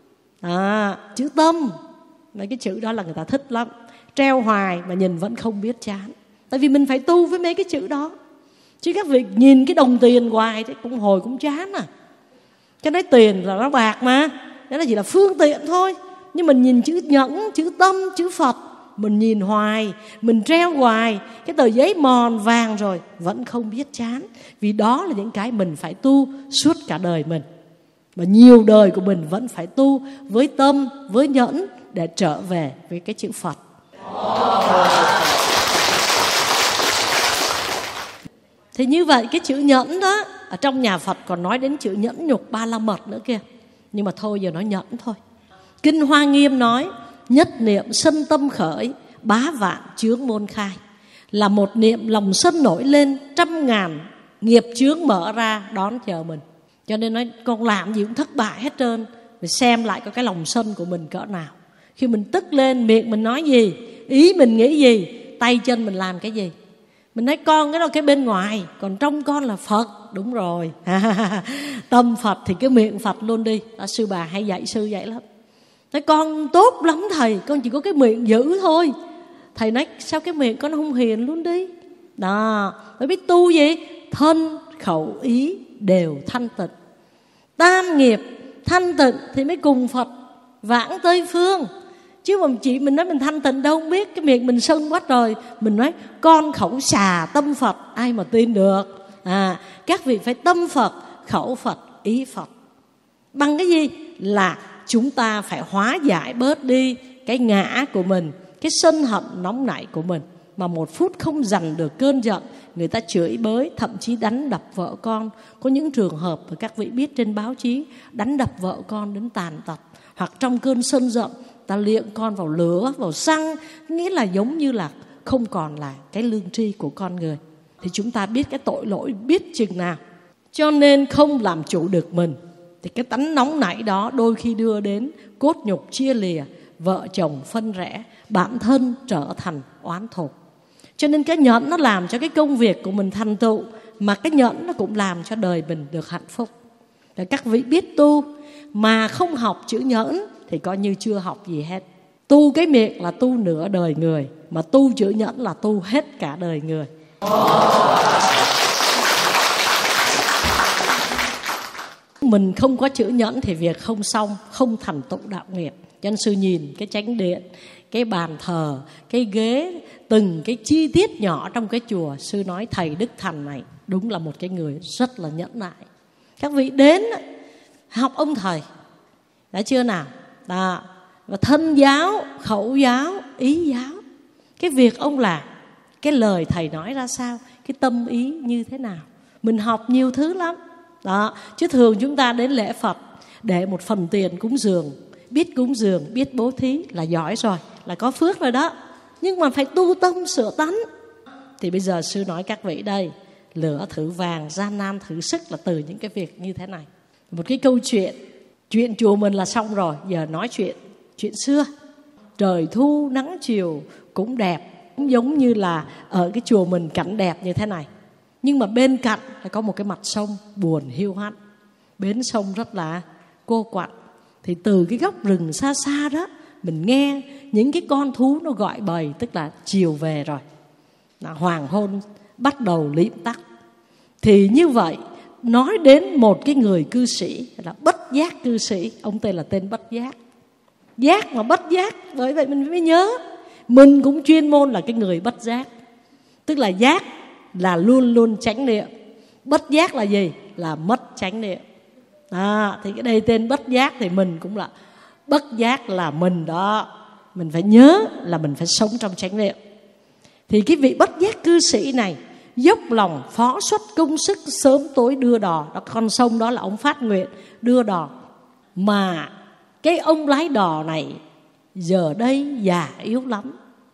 chữ tâm. Mấy cái chữ đó là người ta thích lắm, treo hoài mà nhìn vẫn không biết chán. Tại vì mình phải tu với mấy cái chữ đó. Chứ các vị nhìn cái đồng tiền hoài thì cũng hồi cũng chán à. Cái đấy tiền là nó bạc mà, đó là chỉ là phương tiện thôi. Nhưng mình nhìn chữ nhẫn, chữ tâm, chữ Phật, mình nhìn hoài, mình treo hoài, cái tờ giấy mòn vàng rồi vẫn không biết chán. Vì đó là những cái mình phải tu suốt cả đời mình. Và nhiều đời của mình vẫn phải tu với tâm, với nhẫn để trở về với cái chữ Phật. Thì như vậy cái chữ nhẫn đó, ở trong nhà Phật còn nói đến chữ nhẫn nhục ba la mật nữa kia. Nhưng mà thôi giờ nói nhẫn thôi. Kinh Hoa Nghiêm nói nhất niệm sân tâm khởi, bá vạn chướng môn khai. Là một niệm lòng sân nổi lên, 100.000 nghiệp chướng mở ra đón chờ mình. Cho nên nói con làm gì cũng thất bại hết trơn. Phải xem lại có cái lòng sân của mình cỡ nào. Khi mình tức lên, miệng mình nói gì, ý mình nghĩ gì, tay chân mình làm cái gì. Mình nói con cái đó cái bên ngoài, còn trong con là Phật. Đúng rồi. Tâm Phật thì cái miệng Phật luôn đi. Sư bà hay dạy sư vậy lắm. Nói con tốt lắm thầy, con chỉ có cái miệng dữ thôi. Thầy nói sao cái miệng con không hiền luôn đi. Đó, phải biết tu gì? Thân, khẩu, ý đều thanh tịnh. Tam nghiệp thanh tịnh thì mới cùng Phật vãng Tây phương. Chứ mà chỉ mình nói mình thanh tịnh đâu không biết. Cái miệng mình sân quá rồi. Mình nói con khẩu xà tâm Phật, ai mà tin được. Các vị phải tâm Phật, khẩu Phật, ý Phật. Bằng cái gì? Là chúng ta phải hóa giải bớt đi cái ngã của mình, cái sân hận nóng nảy của mình. Mà một phút không dằn được cơn giận, người ta chửi bới, thậm chí đánh đập vợ con. Có những trường hợp mà các vị biết trên báo chí, đánh đập vợ con đến tàn tật. Hoặc trong cơn sân giận, ta liệng con vào lửa, vào xăng. Nghĩa là giống như là không còn là cái lương tri của con người. Thì chúng ta biết cái tội lỗi biết chừng nào. Cho nên không làm chủ được mình. Thì cái tánh nóng nảy đó đôi khi đưa đến cốt nhục chia lìa, vợ chồng phân rẽ, bản thân trở thành oán thù. Cho nên cái nhẫn nó làm cho cái công việc của mình thành tựu, mà cái nhẫn nó cũng làm cho đời mình được hạnh phúc. Để các vị biết tu mà không học chữ nhẫn thì coi như chưa học gì hết. Tu cái miệng là tu nửa đời người, mà tu chữ nhẫn là tu hết cả đời người. Mình không có chữ nhẫn thì việc không xong, không thành tựu đạo nghiệp. Cho nên sư nhìn cái chánh điện, cái bàn thờ, cái ghế, từng cái chi tiết nhỏ trong cái chùa. Sư nói thầy Đức Thành này đúng là một cái người rất là nhẫn nại. Các vị đến học ông thầy, đã chưa nào? Đó. Và thân giáo, khẩu giáo, ý giáo, cái việc ông làm, cái lời thầy nói ra sao, cái tâm ý như thế nào. Mình học nhiều thứ lắm. Đó. Chứ thường chúng ta đến lễ Phật để một phần tiền cúng dường, biết cúng dường, biết bố thí là giỏi rồi, là có phước rồi đó. Nhưng mà phải tu tâm sửa tánh. Thì bây giờ sư nói các vị đây, lửa thử vàng, gian nan thử sức là từ những cái việc như thế này. Một cái câu chuyện chùa mình là xong rồi. Giờ nói chuyện xưa. Trời thu nắng chiều cũng đẹp, cũng giống như là ở cái chùa mình cảnh đẹp như thế này. Nhưng mà bên cạnh là có một cái mặt sông buồn hiu hắt. Bến sông rất là cô quạnh. Thì từ cái góc rừng xa xa đó, mình nghe những cái con thú nó gọi bầy, tức là chiều về rồi, là hoàng hôn bắt đầu lịm tắt. Thì như vậy nói đến một cái người cư sĩ là Bất Giác cư sĩ. Ông tên là tên Bất Giác. Giác mà Bất Giác, bởi vậy mình mới nhớ mình cũng chuyên môn là cái người bất giác. Tức là giác là luôn luôn chánh niệm, bất giác là gì? Là mất chánh niệm. Thì cái đây tên Bất Giác thì mình cũng là bất giác là mình đó. Mình phải nhớ là mình phải sống trong chánh niệm. Thì cái vị Bất Giác cư sĩ này dốc lòng phó xuất công sức sớm tối đưa đò. Đó, con sông đó là ông phát nguyện đưa đò. Mà cái ông lái đò này giờ đây già yếu lắm,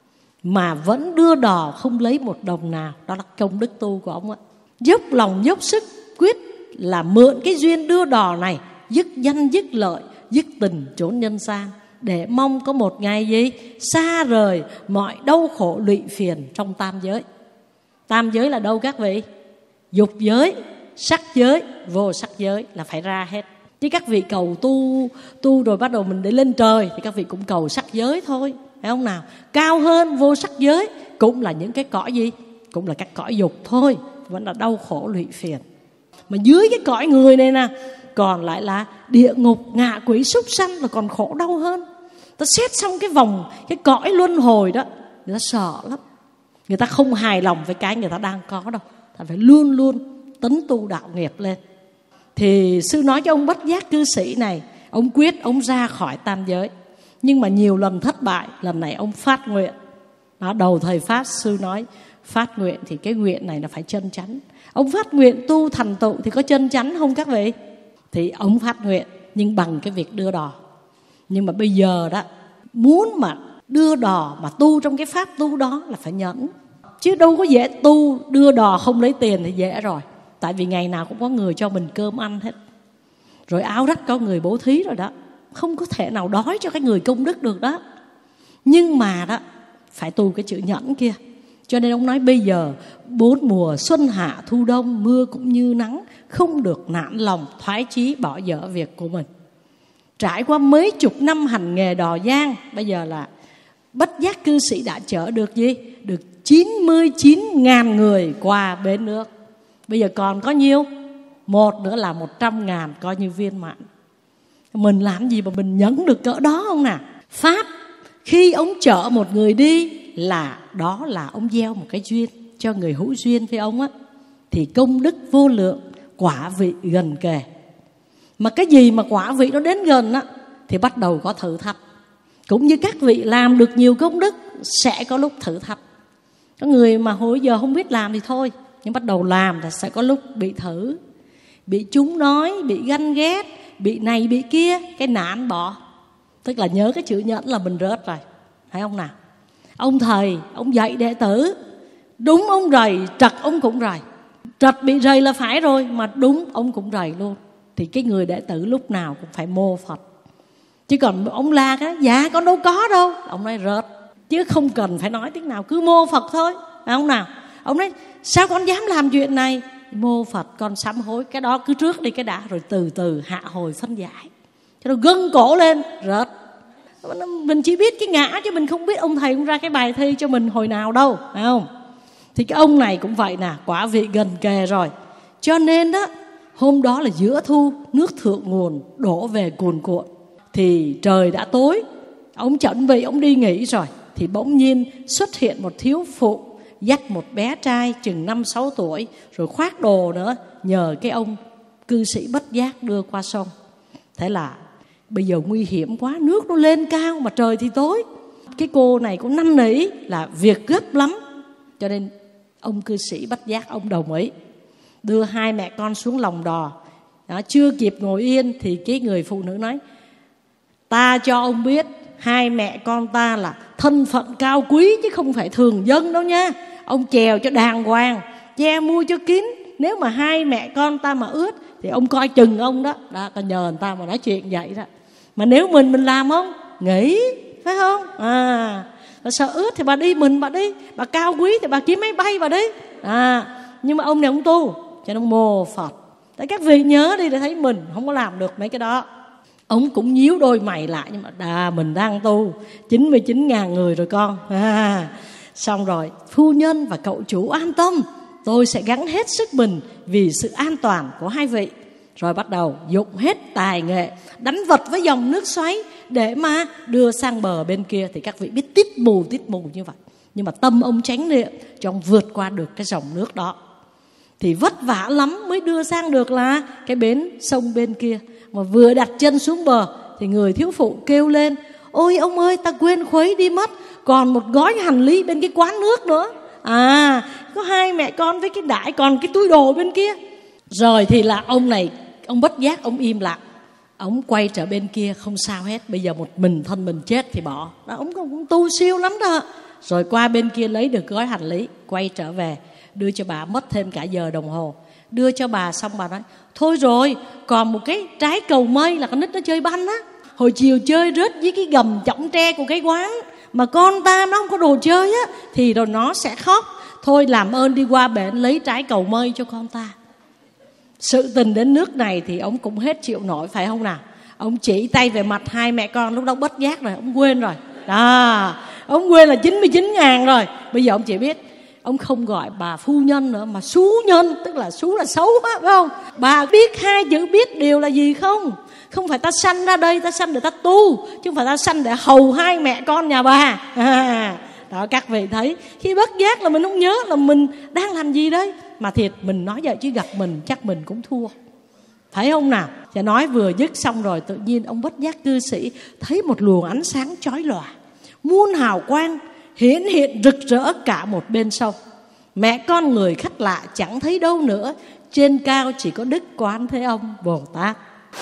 mà vẫn đưa đò không lấy một đồng nào. Đó là công đức tu của ông ạ. Dốc lòng dốc sức quyết là mượn cái duyên đưa đò này, dứt danh dứt lợi, dứt tình chốn nhân gian, để mong có một ngày gì? Xa rời mọi đau khổ lụy phiền trong tam giới. Tam giới là đâu các vị? Dục giới, sắc giới, vô sắc giới là phải ra hết. Chứ các vị cầu tu rồi bắt đầu mình để lên trời thì các vị cũng cầu sắc giới thôi, phải không nào? Cao hơn vô sắc giới cũng là những cái cõi gì? Cũng là các cõi dục thôi, vẫn là đau khổ lụy phiền. Mà dưới cái cõi người này nè, còn lại là địa ngục, ngạ quỷ, súc sanh là còn khổ đau hơn. Ta xét xong cái vòng, cái cõi luân hồi đó, người ta sợ lắm. Người ta không hài lòng với cái người ta đang có đâu. Ta phải luôn luôn tấn tu đạo nghiệp lên. Thì sư nói cho ông Bất Giác cư sĩ này, ông quyết ông ra khỏi tam giới. Nhưng mà nhiều lần thất bại. Lần này ông phát nguyện. Đó, đầu thầy phát, sư nói phát nguyện thì cái nguyện này là phải chân chánh. Ông phát nguyện tu thành tựu thì có chân chánh không các vị? Thì ông phát nguyện nhưng bằng cái việc đưa đò. Nhưng mà bây giờ đó, muốn mà đưa đò mà tu trong cái pháp tu đó là phải nhẫn. Chứ đâu có dễ tu đưa đò không lấy tiền thì dễ rồi. Tại vì ngày nào cũng có người cho mình cơm ăn hết, rồi áo rách có người bố thí rồi đó. Không có thể nào đói cho cái người công đức được đó. Nhưng mà đó, phải tu cái chữ nhẫn kia. Cho nên ông nói bây giờ 4 mùa xuân hạ thu đông, mưa cũng như nắng, không được nản lòng thoái chí bỏ dở việc của mình. Trải qua mấy chục năm hành nghề đò giang, bây giờ là Bất Giác cư sĩ đã chở được gì? Được 99.000 người qua bến nước. Bây giờ còn có nhiêu? Một nữa là 100.000, coi như viên mãn. Mình làm gì mà mình nhẫn được cỡ đó không nào? Pháp khi ông chở một người đi là đó là ông gieo một cái duyên cho người hữu duyên với ông á, thì công đức vô lượng, quả vị gần kề. Mà cái gì mà quả vị nó đến gần á thì bắt đầu có thử thách. Cũng như các vị làm được nhiều công đức sẽ có lúc thử thách. Có người mà hồi giờ không biết làm thì thôi, nhưng bắt đầu làm là sẽ có lúc bị thử, bị chúng nói, bị ganh ghét, bị này bị kia, cái nản bỏ. Tức là nhớ cái chữ nhẫn là mình rớt rồi, phải không nào? Ông thầy, ông dạy đệ tử, đúng ông rầy, trật ông cũng rầy. Trật bị rầy là phải rồi, mà đúng ông cũng rầy luôn. Thì cái người đệ tử lúc nào cũng phải mô Phật. Chứ còn ông la cái, dạ con đâu có đâu, ông nói rớt. Chứ không cần phải nói tiếng nào, cứ mô Phật thôi, phải không nào? Ông nói, sao con dám làm chuyện này? Mô Phật, con sám hối. Cái đó cứ trước đi cái đã, rồi từ từ hạ hồi phân giải. Cho nó gân cổ lên, rớt. Mình chỉ biết cái ngã chứ mình không biết ông thầy cũng ra cái bài thi cho mình hồi nào đâu, phải không? Thì cái ông này cũng vậy nè, quả vị gần kề rồi. Cho nên đó, hôm đó là giữa thu, nước thượng nguồn đổ về cuồn cuộn. Thì trời đã tối, Ông chuẩn bị, ông đi nghỉ rồi, thì bỗng nhiên xuất hiện một thiếu phụ dắt một bé trai chừng 5-6 tuổi, rồi khoác đồ nữa, nhờ cái ông cư sĩ bất giác đưa qua sông. Thế là bây giờ nguy hiểm quá, nước nó lên cao mà trời thì tối. Cái cô này cũng năn nỉ là việc gấp lắm, cho nên ông cư sĩ bất giác ông đồng ý đưa hai mẹ con xuống lòng đò. Đó, chưa kịp ngồi yên thì cái người phụ nữ nói: ta cho ông biết hai mẹ con ta là thân phận cao quý chứ không phải thường dân đâu nha. Ông chèo cho đàng hoàng, che mua cho kín. Nếu mà hai mẹ con ta mà ướt thì ông coi chừng ông đó. Đó, ta nhờ người ta mà nói chuyện vậy đó. Mà nếu mình làm không? Nghĩ, phải không? Bà sợ ướt thì bà đi, bà đi. Bà cao quý thì bà kiếm máy bay bà đi. Nhưng mà ông này ông tu, cho nên mô Phật. Tại các vị nhớ đi để thấy mình không có làm được mấy cái đó. Ông cũng nhíu đôi mày lại, nhưng mà mình đang tu 99.000 người rồi con. Xong rồi, phu nhân và cậu chủ an tâm, tôi sẽ gắng hết sức mình vì sự an toàn của hai vị. Rồi bắt đầu dụng hết tài nghệ đánh vật với dòng nước xoáy để mà đưa sang bờ bên kia. Thì các vị biết tít mù như vậy. Nhưng mà tâm ông chánh niệm cho ông vượt qua được cái dòng nước đó. Thì vất vả lắm mới đưa sang được là cái bến sông bên kia. Mà vừa đặt chân xuống bờ thì người thiếu phụ kêu lên: ôi ông ơi, ta quên khuấy đi mất, còn một gói hành lý bên cái quán nước nữa. Có hai mẹ con với cái đãi, còn cái túi đồ bên kia. Rồi thì là ông này, ông bất giác, ông im lặng. Ông quay trở bên kia, không sao hết. Bây giờ một mình thân mình chết thì bỏ. Đó, ông cũng tu siêu lắm đó. Rồi qua bên kia lấy được gói hành lý, quay trở về, đưa cho bà, mất thêm cả giờ đồng hồ. Đưa cho bà xong bà nói: thôi rồi, còn một cái trái cầu mây là con nít nó chơi banh á. Hồi chiều chơi rớt với cái gầm chõng tre của cái quán. Mà con ta nó không có đồ chơi á, thì rồi nó sẽ khóc. Thôi làm ơn đi qua bển lấy trái cầu mây cho con ta. Sự tình đến nước này thì ông cũng hết chịu nổi, phải không nào? Ông chỉ tay về mặt hai mẹ con, lúc đó bất giác rồi, ông quên rồi. Đó, ông quên là 99.000 rồi. Bây giờ ông chỉ biết, ông không gọi bà phu nhân nữa mà xú nhân, tức là xú là xấu á, phải không? Bà biết hai chữ biết điều là gì không? Không phải ta sanh ra đây, ta sanh để ta tu, chứ không phải ta sanh để hầu hai mẹ con nhà bà. Đó, các vị thấy, khi bất giác là mình không nhớ là mình đang làm gì đấy. Mà thiệt mình nói vậy chứ gặp mình chắc mình cũng thua, phải không nào? Và nói vừa dứt xong rồi, tự nhiên ông bất giác cư sĩ thấy một luồng ánh sáng chói lòa, muôn hào quang hiển hiện rực rỡ cả một bên sông. Mẹ con người khách lạ chẳng thấy đâu nữa, trên cao chỉ có Đức Quan Thế Âm Bồ Tát.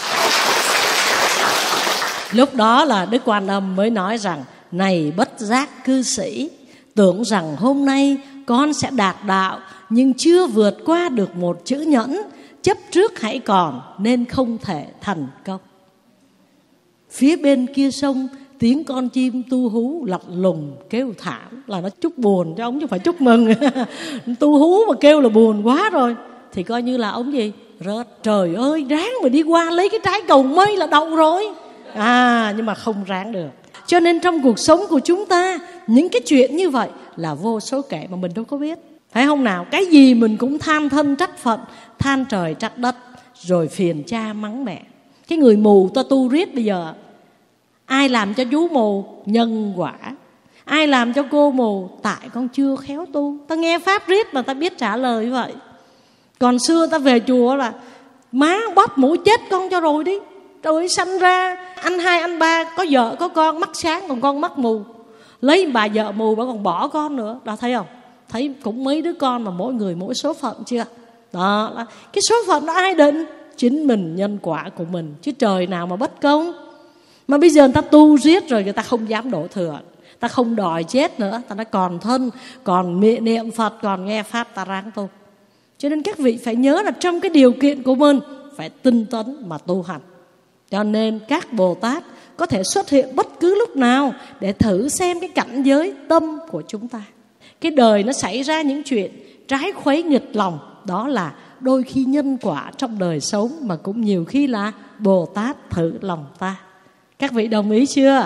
Lúc đó là Đức Quan Âm mới nói rằng: này bất giác cư sĩ, tưởng rằng hôm nay con sẽ đạt đạo, nhưng chưa vượt qua được một chữ nhẫn. Chấp trước hãy còn nên không thể thành công. Phía bên kia sông, tiếng con chim tu hú lạnh lùng kêu thảm, là nó chúc buồn cho ông chứ không phải chúc mừng. Tu hú mà kêu là buồn quá rồi, thì coi như là ông gì? Rớt. Trời ơi, ráng mà đi qua lấy cái trái cầu mây là đậu rồi. Nhưng mà không ráng được. Cho nên trong cuộc sống của chúng ta, những cái chuyện như vậy là vô số kể mà mình đâu có biết, phải không nào? Cái gì mình cũng than thân trách phận, than trời trách đất, rồi phiền cha mắng mẹ. Cái người mù ta tu riết bây giờ, ai làm cho chú mù? Nhân quả. Ai làm cho cô mù? Tại con chưa khéo tu. Ta nghe pháp riết mà ta biết trả lời như vậy. Còn xưa ta về chùa là má bóp mũi chết con cho rồi đi. Rồi sanh ra anh hai anh ba, có vợ có con, mắt sáng còn con mắt mù. Lấy bà vợ mù bà còn bỏ con nữa. Đó, thấy không? Thấy cũng mấy đứa con mà mỗi người mỗi số phận chưa? Đó, cái số phận đó ai định? Chính mình, nhân quả của mình, chứ trời nào mà bất công. Mà bây giờ người ta tu riết rồi, người ta không dám đổ thừa, ta không đòi chết nữa. Ta nói còn thân, còn niệm Phật, còn nghe pháp, ta ráng tu. Cho nên các vị phải nhớ là trong cái điều kiện của mình phải tinh tấn mà tu hành. Cho nên các Bồ Tát có thể xuất hiện bất cứ lúc nào để thử xem cái cảnh giới tâm của chúng ta. Cái đời nó xảy ra những chuyện trái khuấy nghịch lòng, đó là đôi khi nhân quả trong đời sống, mà cũng nhiều khi là Bồ Tát thử lòng ta. Các vị đồng ý chưa?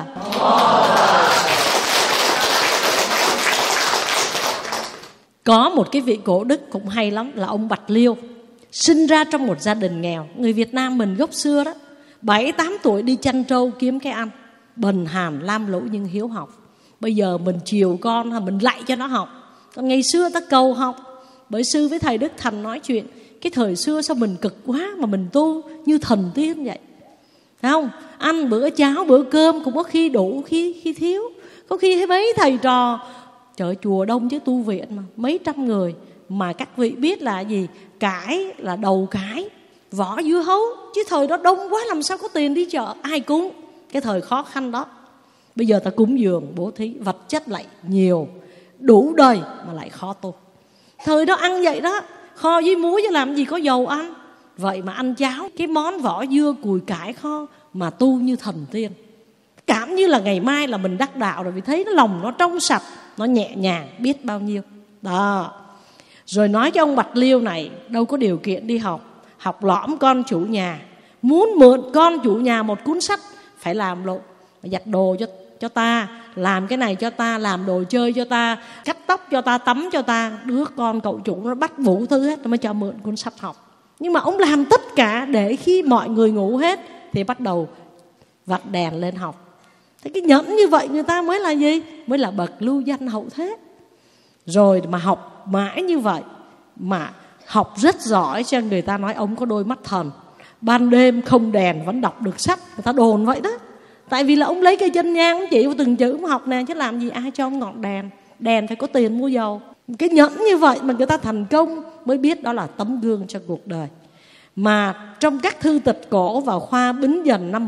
Có một cái vị cổ đức cũng hay lắm, là ông Bạch Liêu. Sinh ra trong một gia đình nghèo. Người Việt Nam mình gốc xưa đó, 7-8 tuổi đi chăn trâu kiếm cái ăn. bần hàn lam lũ nhưng hiếu học. Bây giờ mình chiều con, mình lạy cho nó học. Còn ngày xưa ta cầu học. Bởi sư với thầy Đức Thành nói chuyện, cái thời xưa sao mình cực quá mà mình tu như thần tiên vậy, thấy không? Ăn bữa cháo bữa cơm cũng có khi đủ khi thiếu. Có khi mấy thầy trò, trời, chùa đông chứ tu viện mà mấy trăm người, mà các vị biết là gì? Cải là đầu cải, vỏ dưa hấu. Chứ thời đó đông quá làm sao có tiền đi chợ, ai cúng. Cái thời khó khăn đó. Bây giờ ta cúng dường bố thí, vật chất lại nhiều, đủ đời mà lại khó tu. Thời đó ăn vậy đó, kho với muối chứ làm gì có dầu ăn. Vậy mà ăn cháo, cái món vỏ dưa cùi cải kho mà tu như thần tiên. Cảm như là ngày mai là mình đắc đạo rồi, vì thấy nó lòng nó trong sạch, nó nhẹ nhàng biết bao nhiêu. Đó. Rồi nói cho ông Bạch Liêu này, đâu có điều kiện đi học, học lõm con chủ nhà. Muốn mượn con chủ nhà một cuốn sách, phải làm lộ, giặt đồ cho ta, làm cái này cho ta, làm đồ chơi cho ta, cắt tóc cho ta, tắm cho ta. Đứa con cậu chủ nó bắt vũ thứ hết, nó mới cho mượn cuốn sách học. Nhưng mà ông làm tất cả để khi mọi người ngủ hết thì bắt đầu vặt đèn lên học. Thế cái nhẫn như vậy người ta mới là gì? Mới là bậc lưu danh hậu thế. Rồi mà học mãi như vậy, mà học rất giỏi, cho người ta nói ông có đôi mắt thần. Ban đêm không đèn vẫn đọc được sách, người ta đồn vậy đó. Tại vì là ông lấy cây chân nhang, ông chỉ vào từng chữ mà học nè, chứ làm gì ai cho ông ngọn đèn. Đèn phải có tiền mua dầu. Cái nhẫn như vậy mà người ta thành công, mới biết đó là tấm gương cho cuộc đời. Mà trong các thư tịch cổ vào khoa Bính Dần năm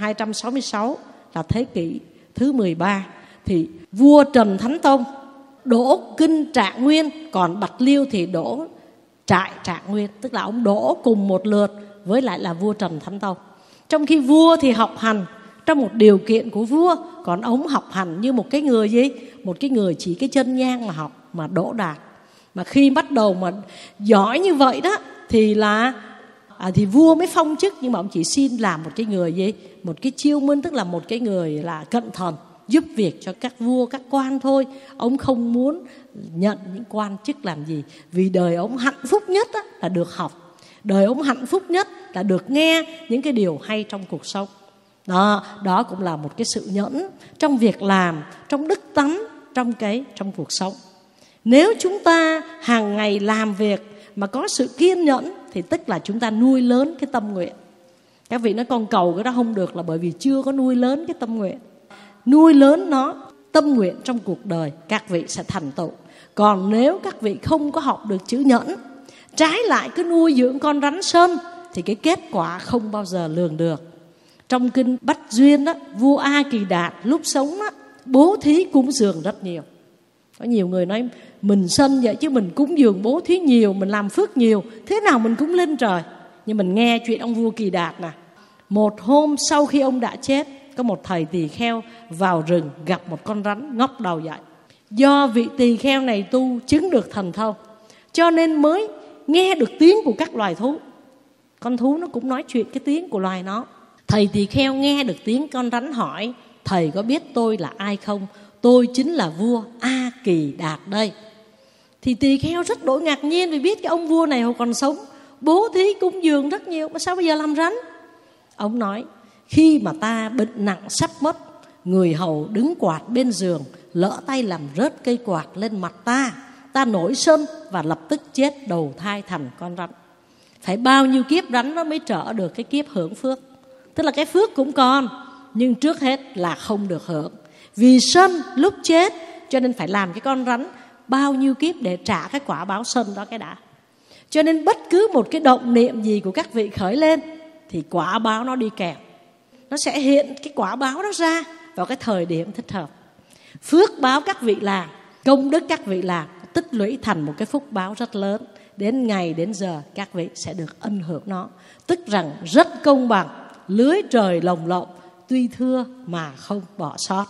1266, là thế kỷ thứ 13, thì vua Trần Thánh Tông đỗ kinh Trạng Nguyên, còn Bạch Liêu thì đỗ trại Trạng Nguyên, tức là ông đỗ cùng một lượt với lại là vua Trần Thánh Tông. Trong khi vua thì học hành trong một điều kiện của vua, còn ông học hành như một cái người gì? Một cái người chỉ cái chân nhang mà học mà đỗ đạt. Mà khi bắt đầu mà giỏi như vậy đó thì là thì vua mới phong chức, nhưng mà ông chỉ xin làm một cái người gì? Một cái chiêu minh, tức là một cái người là cận thần, giúp việc cho các vua, các quan thôi. Ông không muốn nhận những quan chức làm gì, vì đời ông hạnh phúc nhất là được học. Đời ông hạnh phúc nhất là được nghe những cái điều hay trong cuộc sống. Đó cũng là một cái sự nhẫn trong việc làm, trong đức tánh, trong cuộc sống. Nếu chúng ta hàng ngày làm việc mà có sự kiên nhẫn thì tức là chúng ta nuôi lớn cái tâm nguyện. Các vị nói con cầu cái đó không được là bởi vì chưa có nuôi lớn cái tâm nguyện. Nuôi lớn nó, tâm nguyện trong cuộc đời các vị sẽ thành tựu. Còn nếu các vị không có học được chữ nhẫn, trái lại cứ nuôi dưỡng con rắn sân, thì cái kết quả không bao giờ lường được. Trong kinh Bách Duyên đó, vua A Kỳ Đạt lúc sống đó, bố thí cúng dường rất nhiều. Có nhiều người nói mình sân vậy chứ mình cúng dường bố thí nhiều, mình làm phước nhiều, thế nào mình cũng lên trời. Nhưng mình nghe chuyện ông vua Kỳ Đạt nè. Một hôm sau khi ông đã chết, có một thầy tỳ kheo vào rừng gặp một con rắn ngóc đầu dậy. Do vị tỳ kheo này tu chứng được thần thông, cho nên mới nghe được tiếng của các loài thú. Con thú nó cũng nói chuyện cái tiếng của loài nó. Thầy tỳ kheo nghe được tiếng con rắn hỏi: thầy có biết tôi là ai không? Tôi chính là vua A Kỳ Đạt đây. Thì tỳ kheo rất đổi ngạc nhiên vì biết cái ông vua này hồi còn sống bố thí cúng dường rất nhiều, mà sao bây giờ làm rắn? Ông nói: khi mà ta bệnh nặng sắp mất, người hầu đứng quạt bên giường lỡ tay làm rớt cây quạt lên mặt ta nổi sân và lập tức chết đầu thai thành con rắn. Phải bao nhiêu kiếp rắn nó mới trở được cái kiếp hưởng phước. Tức là cái phước cũng còn, nhưng trước hết là không được hưởng. Vì sân lúc chết cho nên phải làm cái con rắn bao nhiêu kiếp để trả cái quả báo sân đó cái đã. Cho nên bất cứ một cái động niệm gì của các vị khởi lên thì quả báo nó đi kèm. Nó sẽ hiện cái quả báo đó ra vào cái thời điểm thích hợp. Phước báo các vị làm, công đức các vị làm tích lũy thành một cái phúc báo rất lớn. Đến ngày đến giờ các vị sẽ được ân hưởng nó. Tức rằng rất công bằng, lưới trời lồng lộng, tuy thưa mà không bỏ sót.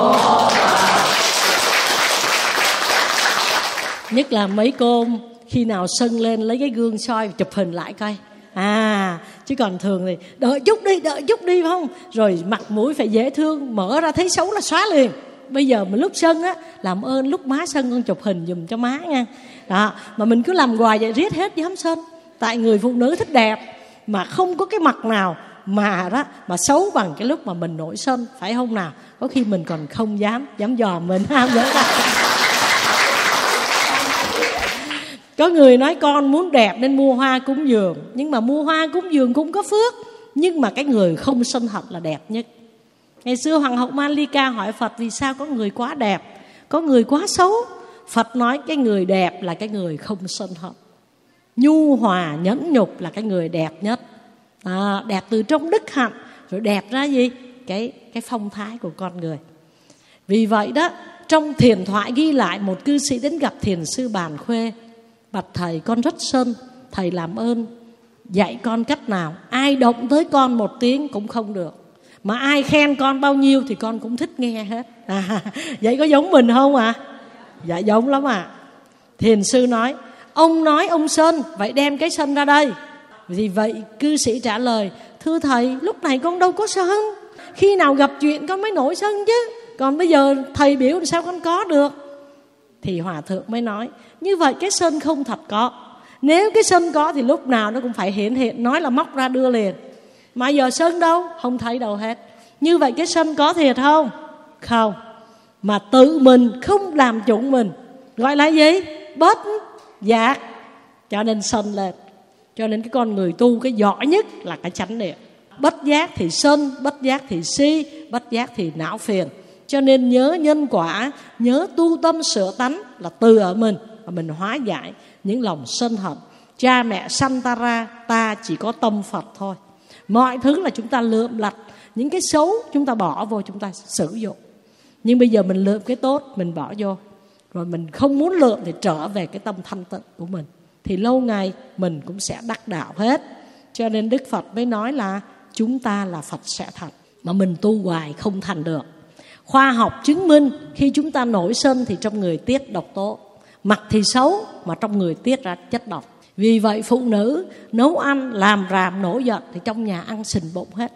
Nhất là mấy cô khi nào sân lên lấy cái gương soi chụp hình lại coi. Chứ còn thường thì đợi chút đi phải không? Rồi mặt mũi phải dễ thương, mở ra thấy xấu là xóa liền. Bây giờ mình lúc sân á, làm ơn lúc má sân con chụp hình giùm cho má nha. Đó, mà mình cứ làm hoài vậy riết hết dám sân. Tại người phụ nữ thích đẹp mà không có cái mặt nào mà xấu bằng cái lúc mà mình nổi sân, phải không nào? Có khi mình còn không dám dò mình. Có người nói con muốn đẹp nên mua hoa cúng dường, nhưng mà mua hoa cúng dường cũng có phước, nhưng mà cái người không sân hận là đẹp nhất. Ngày xưa Hoàng hậu Malika hỏi Phật vì sao có người quá đẹp, có người quá xấu. Phật nói cái người đẹp là cái người không sân hận, nhu hòa nhẫn nhục là cái người đẹp nhất. Đẹp từ trong đức hạnh, rồi đẹp ra gì? Cái phong thái của con người. Vì vậy đó, trong thiền thoại ghi lại một cư sĩ đến gặp thiền sư Bàn Khuê. Bạch thầy, con rất sân, thầy làm ơn dạy con cách nào. Ai động tới con một tiếng cũng không được, mà ai khen con bao nhiêu thì con cũng thích nghe hết. Vậy có giống mình không ạ? Dạ giống lắm ạ. Thiền sư nói, ông nói ông sân, vậy đem cái sân ra đây. Vì vậy cư sĩ trả lời, thưa thầy, lúc này con đâu có sân, khi nào gặp chuyện con mới nổi sân chứ, còn bây giờ thầy biểu thì sao con có được. Thì hòa thượng mới nói, như vậy cái sân không thật có. Nếu cái sân có thì lúc nào nó cũng phải hiện, nói là móc ra đưa liền. Mà giờ sân đâu? Không thấy đâu hết. Như vậy cái sân có thiệt không? Không. Mà tự mình không làm chủ mình, gọi là gì? Bất giác. Cho nên sân lên. Cho nên cái con người tu cái giỏi nhất là cái chánh niệm. Bất giác thì sân, bất giác thì si, bất giác thì não phiền. Cho nên nhớ nhân quả, nhớ tu tâm sửa tánh là từ ở mình, và mình hóa giải những lòng sân hận. Cha mẹ sanh ta ra, ta chỉ có tâm Phật thôi. Mọi thứ là chúng ta lượm lặt, những cái xấu chúng ta bỏ vô, chúng ta sử dụng. Nhưng bây giờ mình lượm cái tốt, mình bỏ vô. Rồi mình không muốn lượm thì trở về cái tâm thanh tịnh của mình, thì lâu ngày mình cũng sẽ đắc đạo hết. Cho nên Đức Phật mới nói là chúng ta là Phật sẽ thành, mà mình tu hoài không thành được. Khoa học chứng minh khi chúng ta nổi sân thì trong người tiết độc tố, mặt thì xấu mà trong người tiết ra chất độc. Vì vậy phụ nữ nấu ăn làm ràm nổi giận thì trong nhà ăn sình bụng hết.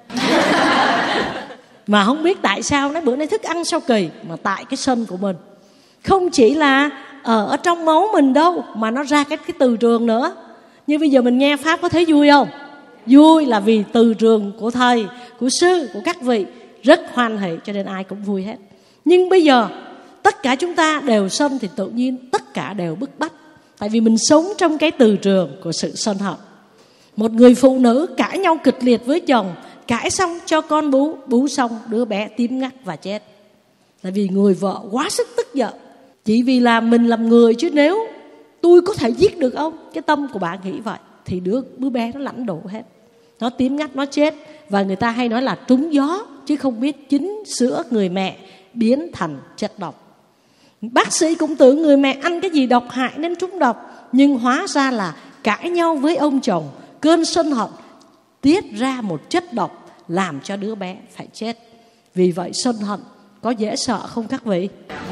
Mà không biết tại sao nói bữa nay thức ăn sao kỳ, mà tại cái sân của mình. Không chỉ là ở trong máu mình đâu, mà nó ra cái từ trường nữa. Như bây giờ mình nghe Pháp có thấy vui không? Vui là vì từ trường của thầy, của sư, của các vị rất hoan hỷ, cho nên ai cũng vui hết. Nhưng bây giờ tất cả chúng ta đều sân thì tự nhiên tất cả đều bức bách. Tại vì mình sống trong cái từ trường của sự sân hận. Một người phụ nữ cãi nhau kịch liệt với chồng, cãi xong cho con bú, bú xong đứa bé tím ngắt và chết. Tại vì người vợ quá sức tức giận, chỉ vì là mình làm người, chứ nếu tôi có thể giết được ông, cái tâm của bà nghĩ vậy, thì đứa bé nó lãnh đổ hết, nó tím ngắt, nó chết. Và người ta hay nói là trúng gió, chứ không biết chính sữa người mẹ biến thành chất độc. Bác sĩ cũng tưởng người mẹ ăn cái gì độc hại nên trúng độc, nhưng hóa ra là cãi nhau với ông chồng, cơn sân hận tiết ra một chất độc làm cho đứa bé phải chết. Vì vậy sân hận có dễ sợ không các vị?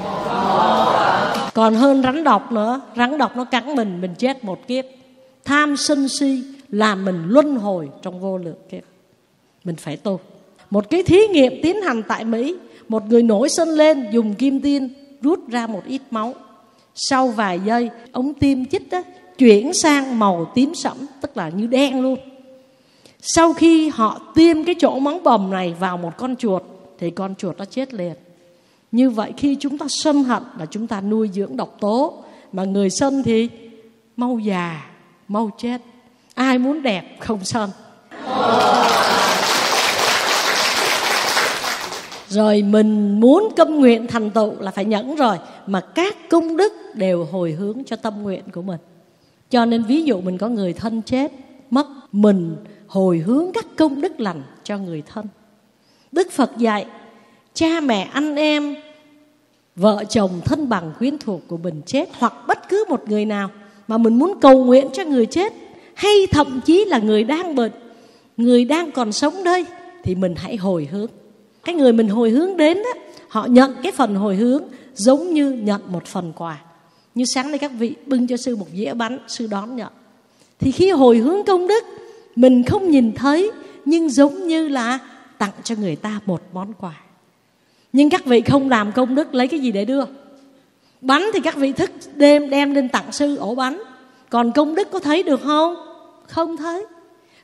Còn hơn rắn độc nữa. Rắn độc nó cắn mình chết một kiếp. Tham sân si làm mình luân hồi trong vô lượng kiếp. Mình phải tu. Một cái thí nghiệm tiến hành tại Mỹ, một người nổi sân lên, dùng kim tiêm rút ra một ít máu. Sau vài giây, ống tiêm chích đó chuyển sang màu tím sẫm, tức là như đen luôn. Sau khi họ tiêm cái chỗ móng bầm này vào một con chuột, thì con chuột nó chết liền. Như vậy khi chúng ta sân hận là chúng ta nuôi dưỡng độc tố. Mà người sân thì mau già, mau chết. Ai muốn đẹp không sân. Rồi mình muốn tâm nguyện thành tựu là phải nhẫn rồi. Mà các công đức đều hồi hướng cho tâm nguyện của mình. Cho nên ví dụ mình có người thân chết, mất, mình hồi hướng các công đức lành cho người thân. Đức Phật dạy cha mẹ, anh em, vợ chồng, thân bằng, quyến thuộc của mình chết, hoặc bất cứ một người nào mà mình muốn cầu nguyện cho người chết, hay thậm chí là người đang bệnh, người đang còn sống đây, thì mình hãy hồi hướng. Cái người mình hồi hướng đến đó, họ nhận cái phần hồi hướng giống như nhận một phần quà. Như sáng nay các vị bưng cho sư một dĩa bánh, sư đón nhận. Thì khi hồi hướng công đức, mình không nhìn thấy, nhưng giống như là tặng cho người ta một món quà. Nhưng các vị không làm công đức, lấy cái gì để đưa? Bánh thì các vị thức đêm đem lên tặng sư ổ bánh. Còn công đức có thấy được không? Không thấy.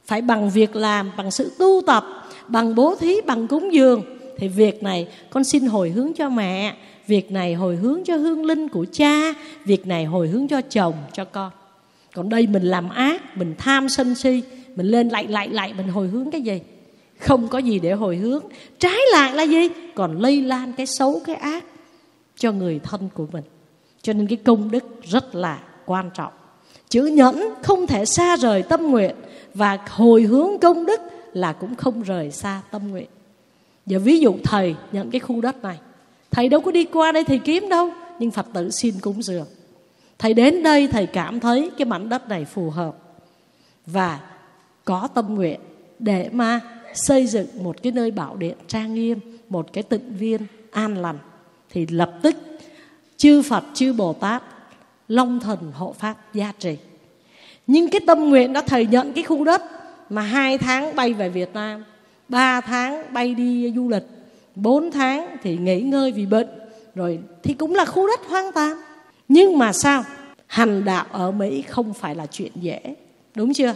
phải bằng việc làm, bằng sự tu tập, bằng bố thí, bằng cúng dường. Thì việc này con xin hồi hướng cho mẹ, việc này hồi hướng cho hương linh của cha, việc này hồi hướng cho chồng, cho con. Còn đây mình làm ác, mình tham sân si, mình lên lại mình hồi hướng cái gì? Không có gì để hồi hướng. Trái lại là gì? Còn lây lan cái xấu, cái ác cho người thân của mình. Cho nên cái công đức rất là quan trọng. Chữ nhẫn không thể xa rời tâm nguyện, và hồi hướng công đức là cũng không rời xa tâm nguyện. Giờ ví dụ thầy nhận cái khu đất này, thầy đâu có đi qua đây thầy kiếm đâu, nhưng Phật tử xin cúng dường. Thầy đến đây thầy cảm thấy cái mảnh đất này phù hợp và có tâm nguyện để mà xây dựng một cái nơi bảo điện trang nghiêm, một cái tịnh viên an lành, thì lập tức chư Phật, chư Bồ Tát, Long Thần hộ pháp gia trì. Nhưng cái tâm nguyện đó thầy nhận cái khu đất mà 2 tháng bay về Việt Nam, 3 tháng bay đi du lịch, 4 tháng thì nghỉ ngơi vì bệnh, rồi thì cũng là khu đất hoang tàn. Nhưng mà sao? Hành đạo ở Mỹ không phải là chuyện dễ, đúng chưa?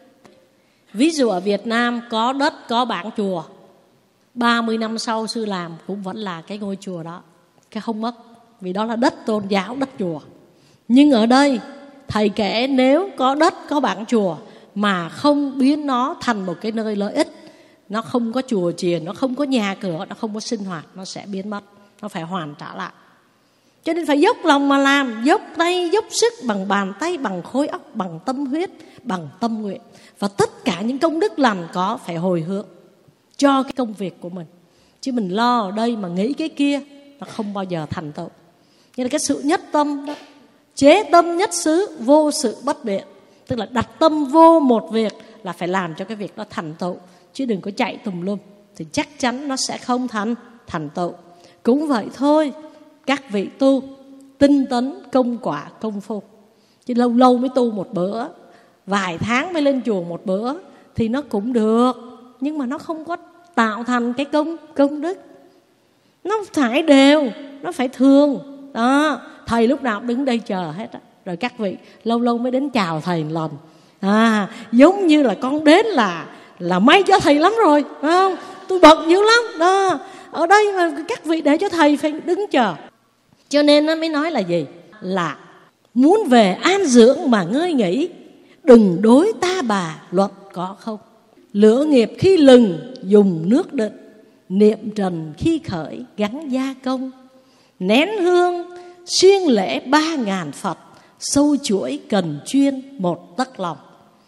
Ví dụ ở Việt Nam có đất, có bảng chùa, 30 năm sau sư làm cũng vẫn là cái ngôi chùa đó, cái không mất, vì đó là đất tôn giáo, đất chùa. Nhưng ở đây thầy kể nếu có đất, có bảng chùa mà không biến nó thành một cái nơi lợi ích, nó không có chùa chiền, nó không có nhà cửa, nó không có sinh hoạt, nó sẽ biến mất, nó phải hoàn trả lại. Cho nên phải dốc lòng mà làm, dốc tay, dốc sức, bằng bàn tay, bằng khối óc, bằng tâm huyết, bằng tâm nguyện. Và tất cả những công đức lành có phải hồi hướng cho cái công việc của mình. Chứ mình lo ở đây mà nghĩ cái kia, nó không bao giờ thành tựu. Nên cái sự nhất tâm đó, chế tâm nhất xứ, vô sự bất biện. Tức là đặt tâm vô một việc là phải làm cho cái việc đó thành tựu, chứ đừng có chạy tùm lum, thì chắc chắn nó sẽ không thành tựu. Cũng vậy thôi, các vị tu tinh tấn công quả công phu, chứ lâu lâu mới tu một bữa, vài tháng mới lên chùa một bữa thì nó cũng được, nhưng mà nó không có tạo thành cái công đức. Nó phải đều, nó phải thường đó. Thầy lúc nào cũng đứng đây chờ hết á, rồi các vị lâu lâu mới đến chào thầy một lần. Giống như là con đến là may cho thầy lắm rồi, phải không? Tôi bận dữ lắm đó. Ở đây mà các vị để cho thầy phải đứng chờ. Cho nên nó mới nói là gì? Là muốn về an dưỡng mà ngơi nghỉ, đừng đối ta bà luật có không. Lửa nghiệp khi lừng dùng nước định, niệm trần khi khởi gắn gia công. Nén hương xuyên lễ 3.000 Phật, sâu chuỗi cần chuyên một tấc lòng.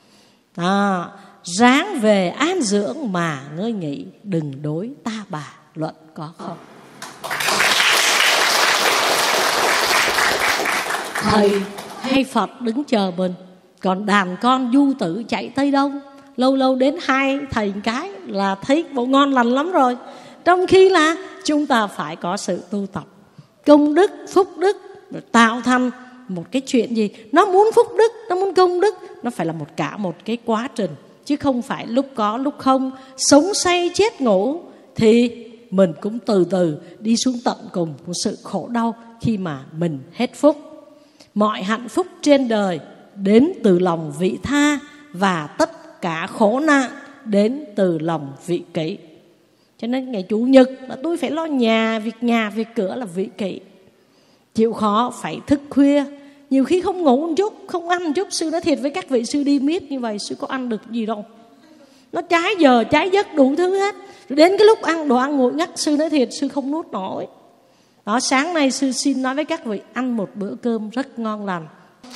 Ráng về an dưỡng mà ngơi nghỉ, đừng đối ta bà luận có không. Thầy hay Phật đứng chờ mình, còn đàn con du tử chạy Tây Đông, lâu lâu đến 2 thầy cái là thấy bộ ngon lành lắm rồi. Trong khi là chúng ta phải có sự tu tập, công đức, phúc đức, rồi tạo thành một cái chuyện gì. Nó muốn phúc đức, nó muốn công đức, nó phải là cả một cái quá trình, chứ không phải lúc có lúc không, sống say chết ngủ. Thì mình cũng từ từ đi xuống tận cùng của sự khổ đau khi mà mình hết phúc. Mọi hạnh phúc trên đời đến từ lòng vị tha, và tất cả khổ nạn đến từ lòng vị kỷ. Cho nên ngày Chủ nhật là tôi phải lo nhà, việc cửa là vị kỷ. Chịu khó phải thức khuya, nhiều khi không ngủ một chút, không ăn một chút. Sư nói thiệt với các vị, sư đi miết như vậy sư có ăn được gì đâu. Nó trái giờ, trái giấc đủ thứ hết. Rồi đến cái lúc ăn đồ ăn nguội ngắt, sư nói thiệt sư không nuốt nổi. Đó, sáng nay sư xin nói với các vị, ăn một bữa cơm rất ngon lành.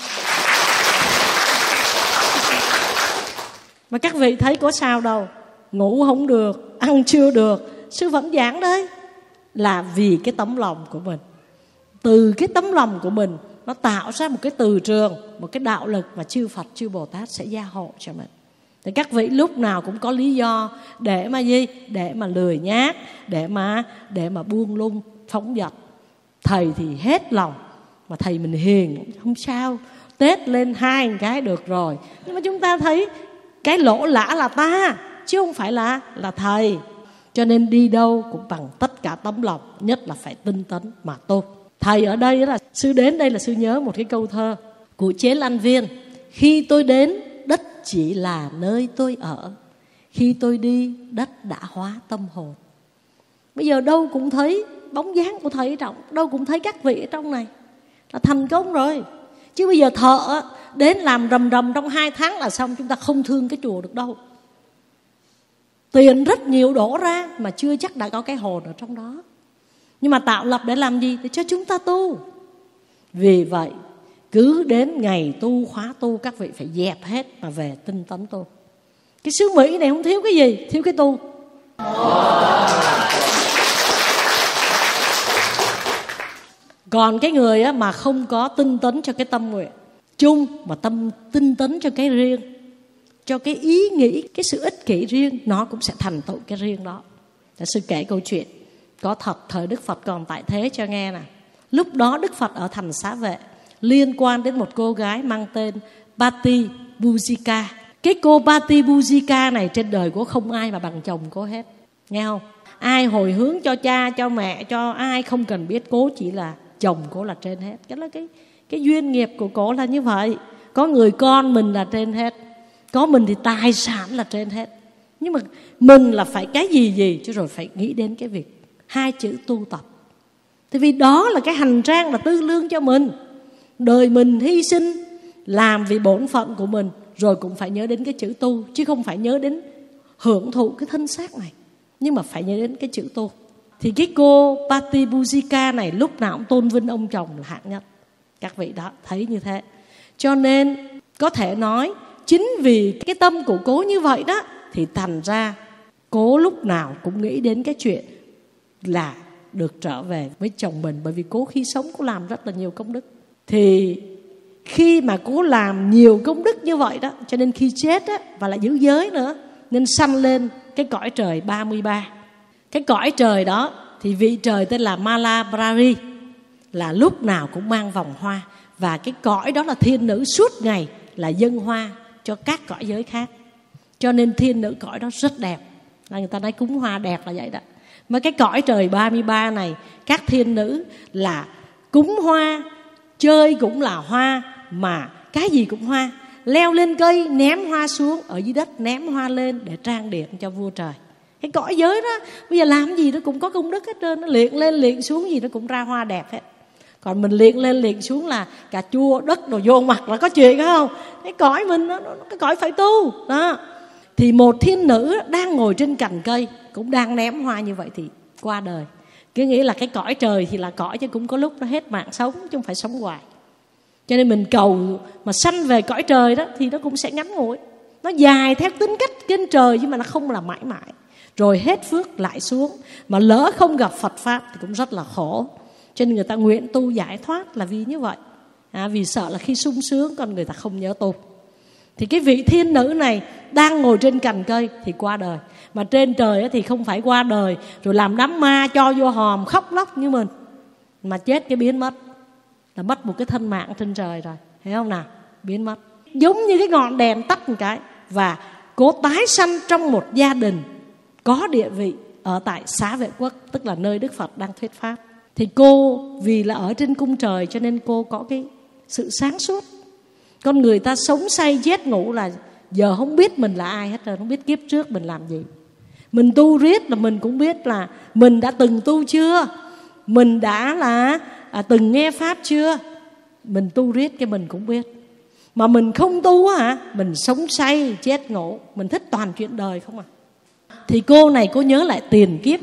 Mà các vị thấy có sao đâu, ngủ không được, ăn chưa được, sư vẫn giảng đấy. Là vì cái tấm lòng của mình. Từ cái tấm lòng của mình, nó tạo ra một cái từ trường, một cái đạo lực mà chư Phật, chư Bồ Tát sẽ gia hộ cho mình. Thì các vị lúc nào cũng có lý do để mà gì? Để mà lười nhác, để mà buông lung, phóng dật. Thầy thì hết lòng, mà thầy mình hiền không sao, Tết lên 2 cái được rồi. Nhưng mà chúng ta thấy cái lỗ lã là ta, chứ không phải là thầy. Cho nên đi đâu cũng bằng tất cả tấm lòng, nhất là phải tinh tấn mà tu. Thầy ở đây là sư đến đây là sư nhớ một cái câu thơ của Chế Lan Viên. Khi tôi đến đất chỉ là nơi tôi ở, khi tôi đi đất đã hóa tâm hồn. Bây giờ đâu cũng thấy bóng dáng của thầy Trọng, đâu cũng thấy các vị ở trong này là thành công rồi. Chứ bây giờ thợ đến làm rầm rầm trong 2 tháng là xong, chúng ta không thương cái chùa được đâu. Tiền rất nhiều đổ ra mà chưa chắc đã có cái hồn ở trong đó. Nhưng mà tạo lập để làm gì? Để cho chúng ta tu. Vì vậy cứ đến ngày tu, khóa tu, các vị phải dẹp hết mà về tinh tấn tu. Cái xứ Mỹ này không thiếu cái gì, thiếu cái tu. Còn cái người mà không có tinh tấn cho cái tâm nguyện chung, mà tinh tấn cho cái riêng, cho cái ý nghĩ, cái sự ích kỷ riêng, nó cũng sẽ thành tựu cái riêng đó. Sư kể câu chuyện có thật thời Đức Phật còn tại thế cho nghe nè. Lúc đó Đức Phật ở thành Xá Vệ, liên quan đến một cô gái mang tên Bati Bujika. Cái cô Bati Bujika này trên đời của không ai mà bằng chồng cô hết, nghe không? Ai hồi hướng cho cha, cho mẹ, cho ai không cần biết, cố chỉ là chồng cô là trên hết. Cái là cái duyên nghiệp của cô là như vậy. Có người con mình là trên hết, có mình thì tài sản là trên hết. Nhưng mà mình là phải cái gì chứ, rồi phải nghĩ đến cái việc 2 chữ tu tập. Tại vì đó là cái hành trang, là tư lương cho mình. Đời mình hy sinh làm vì bổn phận của mình, rồi cũng phải nhớ đến cái chữ tu, chứ không phải nhớ đến hưởng thụ cái thân xác này, nhưng mà phải nhớ đến cái chữ tu. Thì cái cô Bati Bujika này lúc nào cũng tôn vinh ông chồng là hạng nhất. Các vị đó thấy như thế. Cho nên có thể nói chính vì cái tâm của cố như vậy đó, thì thành ra cố lúc nào cũng nghĩ đến cái chuyện là được trở về với chồng mình. Bởi vì cố khi sống cố làm rất là nhiều công đức. Thì khi mà cố làm nhiều công đức như vậy đó, cho nên khi chết á, và lại giữ giới nữa, nên sanh lên cái cõi trời 33. Cái cõi trời đó thì vị trời tên là Malabrari, là lúc nào cũng mang vòng hoa. Và cái cõi đó là thiên nữ suốt ngày là dâng hoa cho các cõi giới khác. Cho nên thiên nữ cõi đó rất đẹp, là người ta nói cúng hoa đẹp là vậy đó. Mà cái cõi trời 33 này, các thiên nữ là cúng hoa, chơi cũng là hoa, mà cái gì cũng hoa. Leo lên cây ném hoa xuống, ở dưới đất ném hoa lên để trang điểm cho vua trời. Cái cõi giới đó bây giờ làm gì nó cũng có công đức hết trơn. Nó liệng lên liệng xuống gì nó cũng ra hoa đẹp hết. Còn mình liệng lên liệng xuống là cà chua đất đồ vô mặt là có chuyện phải không? Cái cõi mình nó cái cõi phải tu đó. Thì một thiên nữ đang ngồi trên cành cây, cũng đang ném hoa như vậy thì qua đời. Cứ nghĩ là cái cõi trời thì là cõi, chứ cũng có lúc nó hết mạng sống, chứ không phải sống hoài. Cho nên mình cầu mà sanh về cõi trời đó thì nó cũng sẽ ngắn ngủi. Nó dài theo tính cách trên trời, nhưng mà nó không là mãi mãi. Rồi hết phước lại xuống. Mà lỡ không gặp Phật Pháp thì cũng rất là khổ. Cho nên người ta nguyện tu giải thoát là vì như vậy. Vì sợ là khi sung sướng còn người ta không nhớ tu. Thì cái vị thiên nữ này đang ngồi trên cành cây thì qua đời. Mà trên trời thì không phải qua đời rồi làm đám ma cho vô hòm khóc lóc như mình, mà chết cái biến mất, là mất một cái thân mạng trên trời rồi, thấy không nào? Biến mất. Giống như cái ngọn đèn tắt một cái. Và cố tái sanh trong một gia đình có địa vị ở tại Xá Vệ Quốc, tức là nơi Đức Phật đang thuyết pháp. Thì cô vì là ở trên cung trời cho nên cô có cái sự sáng suốt. Con người ta sống say chết ngủ là giờ không biết mình là ai hết rồi, không biết kiếp trước mình làm gì. Mình tu riết là mình cũng biết là mình đã từng tu chưa, mình đã là từng nghe pháp chưa. Mình tu riết cái mình cũng biết. Mà mình không tu mình sống say chết ngủ, mình thích toàn chuyện đời không à. Thì cô này cô nhớ lại tiền kiếp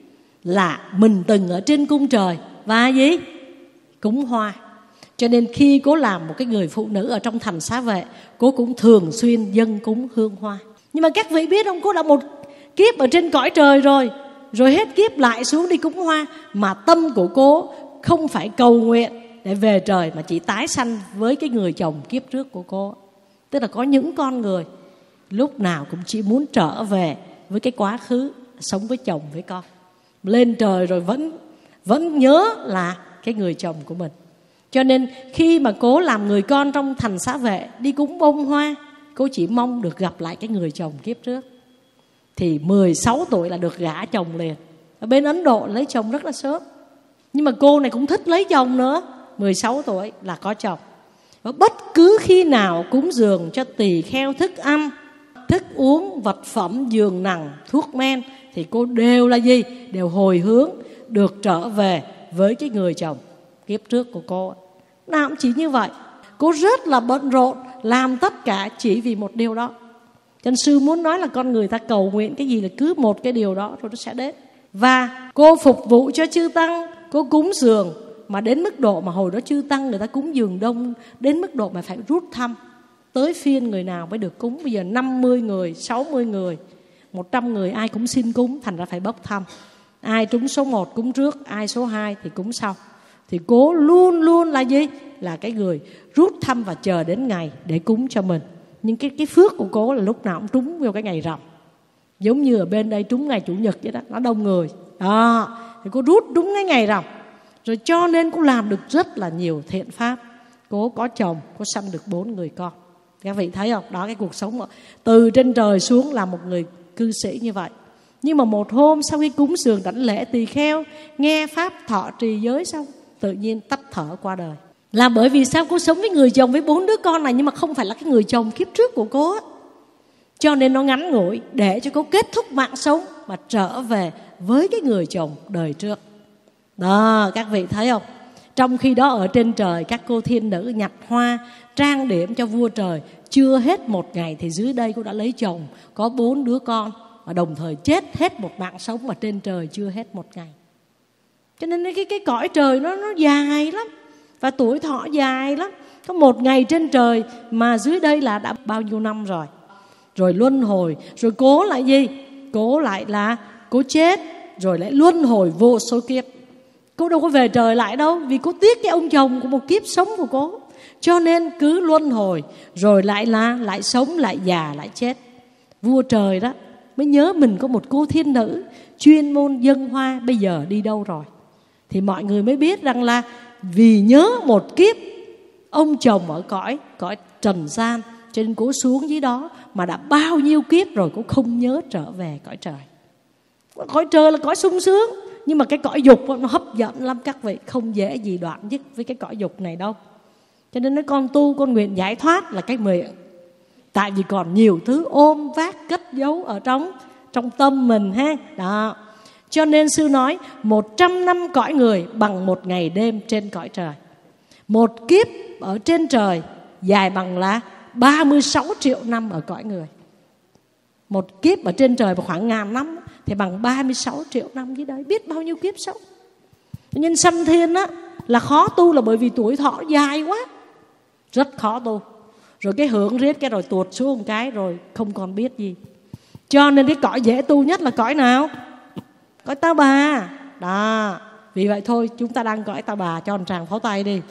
là mình từng ở trên cung trời và gì? Cúng hoa. Cho nên khi cô làm một cái người phụ nữ ở trong thành Xá Vệ, cô cũng thường xuyên dâng cúng hương hoa. Nhưng mà các vị biết không, cô đã một kiếp ở trên cõi trời rồi hết kiếp lại xuống đi cúng hoa. Mà tâm của cô không phải cầu nguyện để về trời, mà chỉ tái sanh với cái người chồng kiếp trước của cô. Tức là có những con người lúc nào cũng chỉ muốn trở về với cái quá khứ, sống với chồng với con. Lên trời rồi vẫn nhớ là cái người chồng của mình. Cho nên khi mà cố làm người con trong thành Xá Vệ, đi cúng bông hoa, cô chỉ mong được gặp lại cái người chồng kiếp trước. Thì 16 tuổi là được gả chồng liền. Ở bên Ấn Độ lấy chồng rất là sớm. Nhưng mà cô này cũng thích lấy chồng nữa. 16 tuổi là có chồng. Và bất cứ khi nào cúng dường cho tỳ kheo thức ăn, thức uống, vật phẩm, giường nằm, thuốc men, thì cô đều là gì? Đều hồi hướng được trở về với cái người chồng kiếp trước của cô. Nào cũng chỉ như vậy. Cô rất là bận rộn, làm tất cả chỉ vì một điều đó. Chân sư muốn nói là con người ta cầu nguyện cái gì là cứ một cái điều đó rồi nó sẽ đến. Và cô phục vụ cho chư tăng, cô cúng dường mà đến mức độ mà hồi đó chư tăng người ta cúng dường đông, đến mức độ mà phải rút thăm. Tới phiên người nào mới được cúng. Bây giờ 50 người, 60 người, 100 người ai cũng xin cúng, thành ra phải bốc thăm. Ai trúng số 1 cúng trước, ai số 2 thì cúng sau. Thì cô luôn luôn là gì? Là cái người rút thăm và chờ đến ngày để cúng cho mình. Nhưng cái phước của cô là lúc nào cũng trúng vào cái ngày rằm. Giống như ở bên đây trúng ngày Chủ nhật vậy đó, nó đông người. Đó, thì cô rút đúng cái ngày rằm. Rồi cho nên cô làm được rất là nhiều thiện pháp. Cô có chồng, cô sanh được 4 người con. Các vị thấy không? Đó, cái cuộc sống từ trên trời xuống là một người cư sĩ như vậy. Nhưng mà một hôm sau khi cúng dường đảnh lễ tỳ kheo, nghe pháp thọ trì giới xong, tự nhiên tắt thở qua đời. Là bởi vì sao? Cô sống với người chồng với 4 đứa con này, nhưng mà không phải là cái người chồng kiếp trước của cô á. Cho nên nó ngắn ngủi để cho cô kết thúc mạng sống và trở về với cái người chồng đời trước. Đó, các vị thấy không? Trong khi đó ở trên trời, các cô thiên nữ nhặt hoa trang điểm cho vua trời. Chưa hết một ngày thì dưới đây cô đã lấy chồng, có 4 đứa con, và đồng thời chết hết một mạng sống mà trên trời chưa hết một ngày. Cho nên cái cõi trời nó dài lắm, và tuổi thọ dài lắm. Có một ngày trên trời mà dưới đây là đã bao nhiêu năm rồi. Rồi luân hồi, rồi cố lại gì? Cố lại là cố chết, rồi lại luân hồi vô số kiếp. Cô đâu có về trời lại đâu, vì cô tiếc cái ông chồng của một kiếp sống của cô. Cho nên cứ luân hồi, rồi lại sống, lại già, lại chết. Vua trời đó mới nhớ mình có một cô thiên nữ chuyên môn dâng hoa, bây giờ đi đâu rồi. Thì mọi người mới biết rằng là vì nhớ một kiếp ông chồng ở cõi trần gian, cho nên cô xuống dưới đó, mà đã bao nhiêu kiếp rồi cô không nhớ trở về cõi trời. Cõi trời là cõi sung sướng, nhưng mà cái cõi dục nó hấp dẫn lắm các vị, không dễ gì đoạn dứt với cái cõi dục này đâu. Cho nên nói con tu, con nguyện giải thoát là cái miệng. Tại vì còn nhiều thứ ôm vác cất giấu ở trong tâm mình ha. Đó. Cho nên sư nói 100 năm cõi người bằng một ngày đêm trên cõi trời. Một kiếp ở trên trời dài bằng là 36 triệu năm ở cõi người. Một kiếp ở trên trời khoảng 1000 năm thì bằng 36 triệu năm dưới đây. Biết bao nhiêu kiếp sống. Nhân sanh thiên á là khó tu là bởi vì tuổi thọ dài quá, rất khó tu. Rồi cái hưởng riết cái rồi tuột xuống một cái rồi không còn biết gì. Cho nên cái cõi dễ tu nhất là cõi nào? Cõi Ta Bà. Đó. Vì vậy thôi chúng ta đang cõi Ta Bà, cho một tràng pháo tay đi.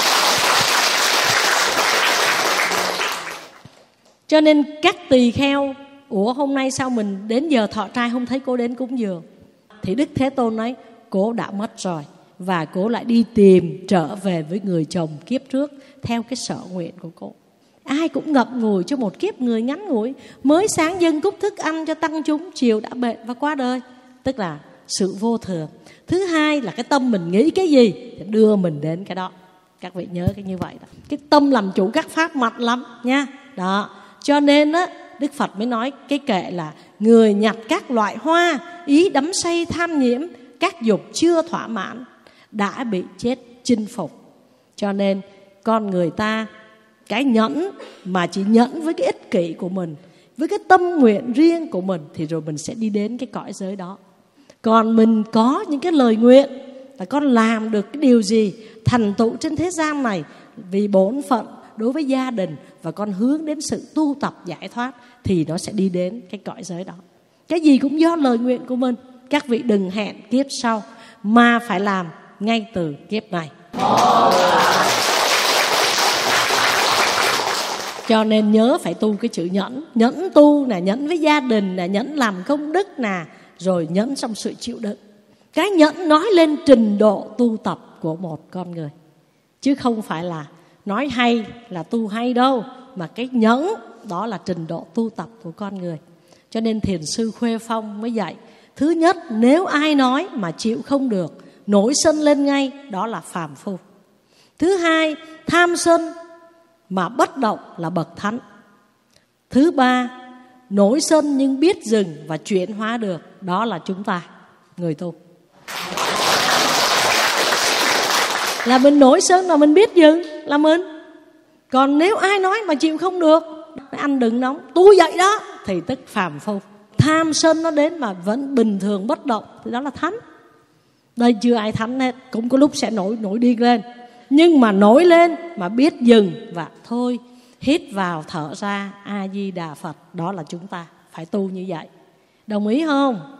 Cho nên các tỳ kheo, ủa hôm nay sao mình đến giờ thọ trai không thấy cô đến cúng dường? Thì Đức Thế Tôn nói cô đã mất rồi, và cô lại đi tìm trở về với người chồng kiếp trước theo cái sở nguyện của cô. Ai cũng ngậm ngùi cho một kiếp người ngắn ngủi, mới sáng dâng cúc thức ăn cho tăng chúng, chiều đã bệnh và qua đời. Tức là sự vô thường. Thứ hai là cái tâm mình nghĩ cái gì thì đưa mình đến cái đó. Các vị nhớ cái như vậy đó. Cái tâm làm chủ các pháp mặt lắm nha. Đó. Cho nên á, Đức Phật mới nói cái kệ là người nhặt các loại hoa, ý đắm say tham nhiễm, các dục chưa thỏa mãn, đã bị chết chinh phục. Cho nên con người ta cái nhẫn mà chỉ nhẫn với cái ích kỷ của mình, với cái tâm nguyện riêng của mình, thì rồi mình sẽ đi đến cái cõi giới đó. Còn mình có những cái lời nguyện là con làm được cái điều gì thành tựu trên thế gian này vì bổn phận đối với gia đình, và con hướng đến sự tu tập giải thoát, thì nó sẽ đi đến cái cõi giới đó. Cái gì cũng do lời nguyện của mình. Các vị đừng hẹn kiếp sau, mà phải làm ngay từ kiếp này. Cho nên nhớ phải tu cái chữ nhẫn. Nhẫn tu nè, nhẫn với gia đình nè, nhẫn làm công đức nè, rồi nhẫn trong sự chịu đựng. Cái nhẫn nói lên trình độ tu tập của một con người, chứ không phải là nói hay là tu hay đâu, mà cái nhẫn đó là trình độ tu tập của con người. Cho nên Thiền sư Khuê Phong mới dạy, thứ nhất, nếu ai nói mà chịu không được, nổi sân lên ngay, đó là phàm phu. Thứ hai, tham sân mà bất động là bậc thánh. Thứ ba, nổi sân nhưng biết dừng và chuyển hóa được, đó là chúng ta, người tu. Là mình nổi sân mà mình biết dừng là mình. Còn nếu ai nói mà chịu không được, ăn đừng nóng, tôi vậy đó, thì tức phàm phu. Tham sân nó đến mà vẫn bình thường bất động thì đó là thánh. Đây chưa ai thánh hết, cũng có lúc sẽ nổi điên lên. Nhưng mà nổi lên mà biết dừng và thôi, hít vào thở ra, A Di Đà Phật, đó là chúng ta phải tu như vậy. Đồng ý không?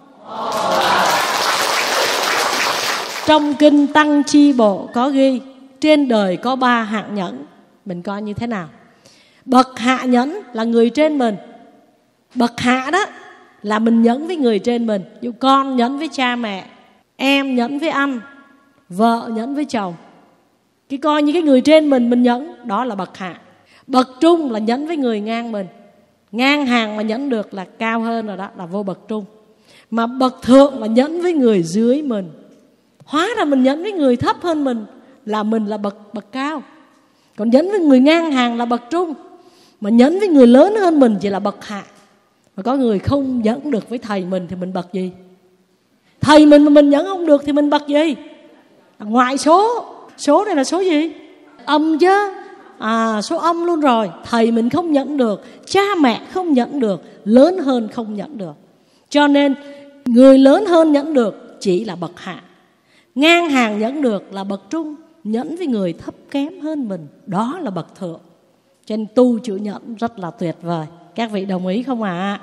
Trong kinh Tăng Chi Bộ có ghi trên đời có 3 hạng nhẫn. Mình coi như thế nào? Bậc hạ nhẫn là người trên mình. Bậc hạ đó là mình nhẫn với người trên mình. Như con nhẫn với cha mẹ, em nhẫn với anh, vợ nhẫn với chồng. Cái coi như cái người trên mình nhẫn, đó là bậc hạ. Bậc trung là nhẫn với người ngang mình. Ngang hàng mà nhẫn được là cao hơn rồi, đó là vô bậc trung. Mà bậc thượng là nhẫn với người dưới mình. Hóa ra mình nhẫn với người thấp hơn mình là bậc cao. Còn nhẫn với người ngang hàng là bậc trung. Mà nhẫn với người lớn hơn mình chỉ là bậc hạ. Mà có người không nhẫn được với thầy mình thì mình bậc gì? Thầy mình mà mình nhẫn không được thì mình bậc gì? Ngoại số. Số này là số gì? Âm chứ. Số âm luôn rồi. Thầy mình không nhẫn được, cha mẹ không nhẫn được, lớn hơn không nhẫn được. Cho nên người lớn hơn nhẫn được chỉ là bậc hạ. Ngang hàng nhẫn được là bậc trung. Nhẫn với người thấp kém hơn mình, đó là bậc thượng. Cho nên tu chữ nhẫn rất là tuyệt vời. Các vị đồng ý không ạ?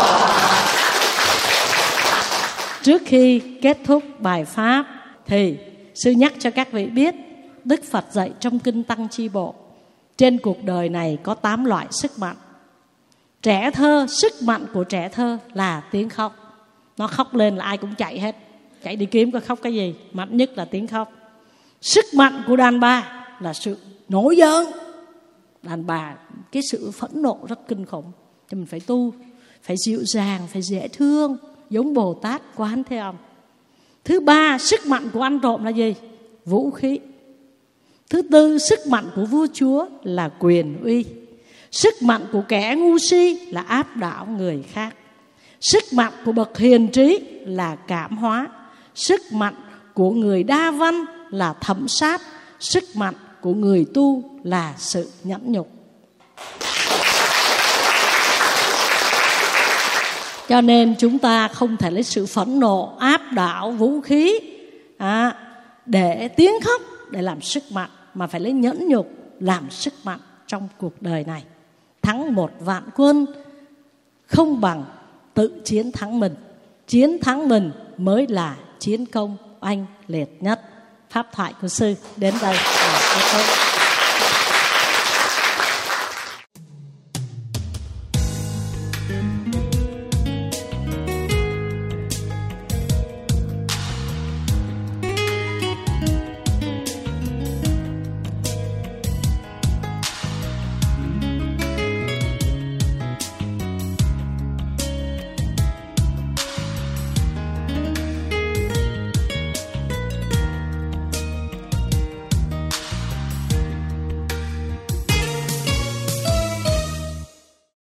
Trước khi kết thúc bài pháp thì sư nhắc cho các vị biết, Đức Phật dạy trong kinh Tăng Chi Bộ, trên cuộc đời này có 8 loại sức mạnh. Trẻ thơ, sức mạnh của trẻ thơ là tiếng khóc. Nó khóc lên là ai cũng chạy hết, chạy đi kiếm coi khóc cái gì. Mạnh nhất là tiếng khóc. Sức mạnh của đàn bà là sự nổi giận. Đàn bà cái sự phẫn nộ rất kinh khủng. Cho mình phải tu, phải dịu dàng, phải dễ thương, giống Bồ Tát Quán Thế Âm. Thứ ba, sức mạnh của ăn trộm là gì? Vũ khí. Thứ tư, sức mạnh của vua chúa là quyền uy. Sức mạnh của kẻ ngu si là áp đảo người khác. Sức mạnh của bậc hiền trí là cảm hóa. Sức mạnh của người đa văn là thẩm sát. Sức mạnh của người tu là sự nhẫn nhục. Cho nên chúng ta không thể lấy sự phẫn nộ, áp đảo, vũ khí để tiếng khóc để làm sức mạnh, mà phải lấy nhẫn nhục làm sức mạnh trong cuộc đời này. Thắng 1 vạn quân không bằng tự chiến thắng mình. Chiến thắng mình mới là chiến công oanh liệt nhất. Pháp thoại của sư đến đây là kết thúc.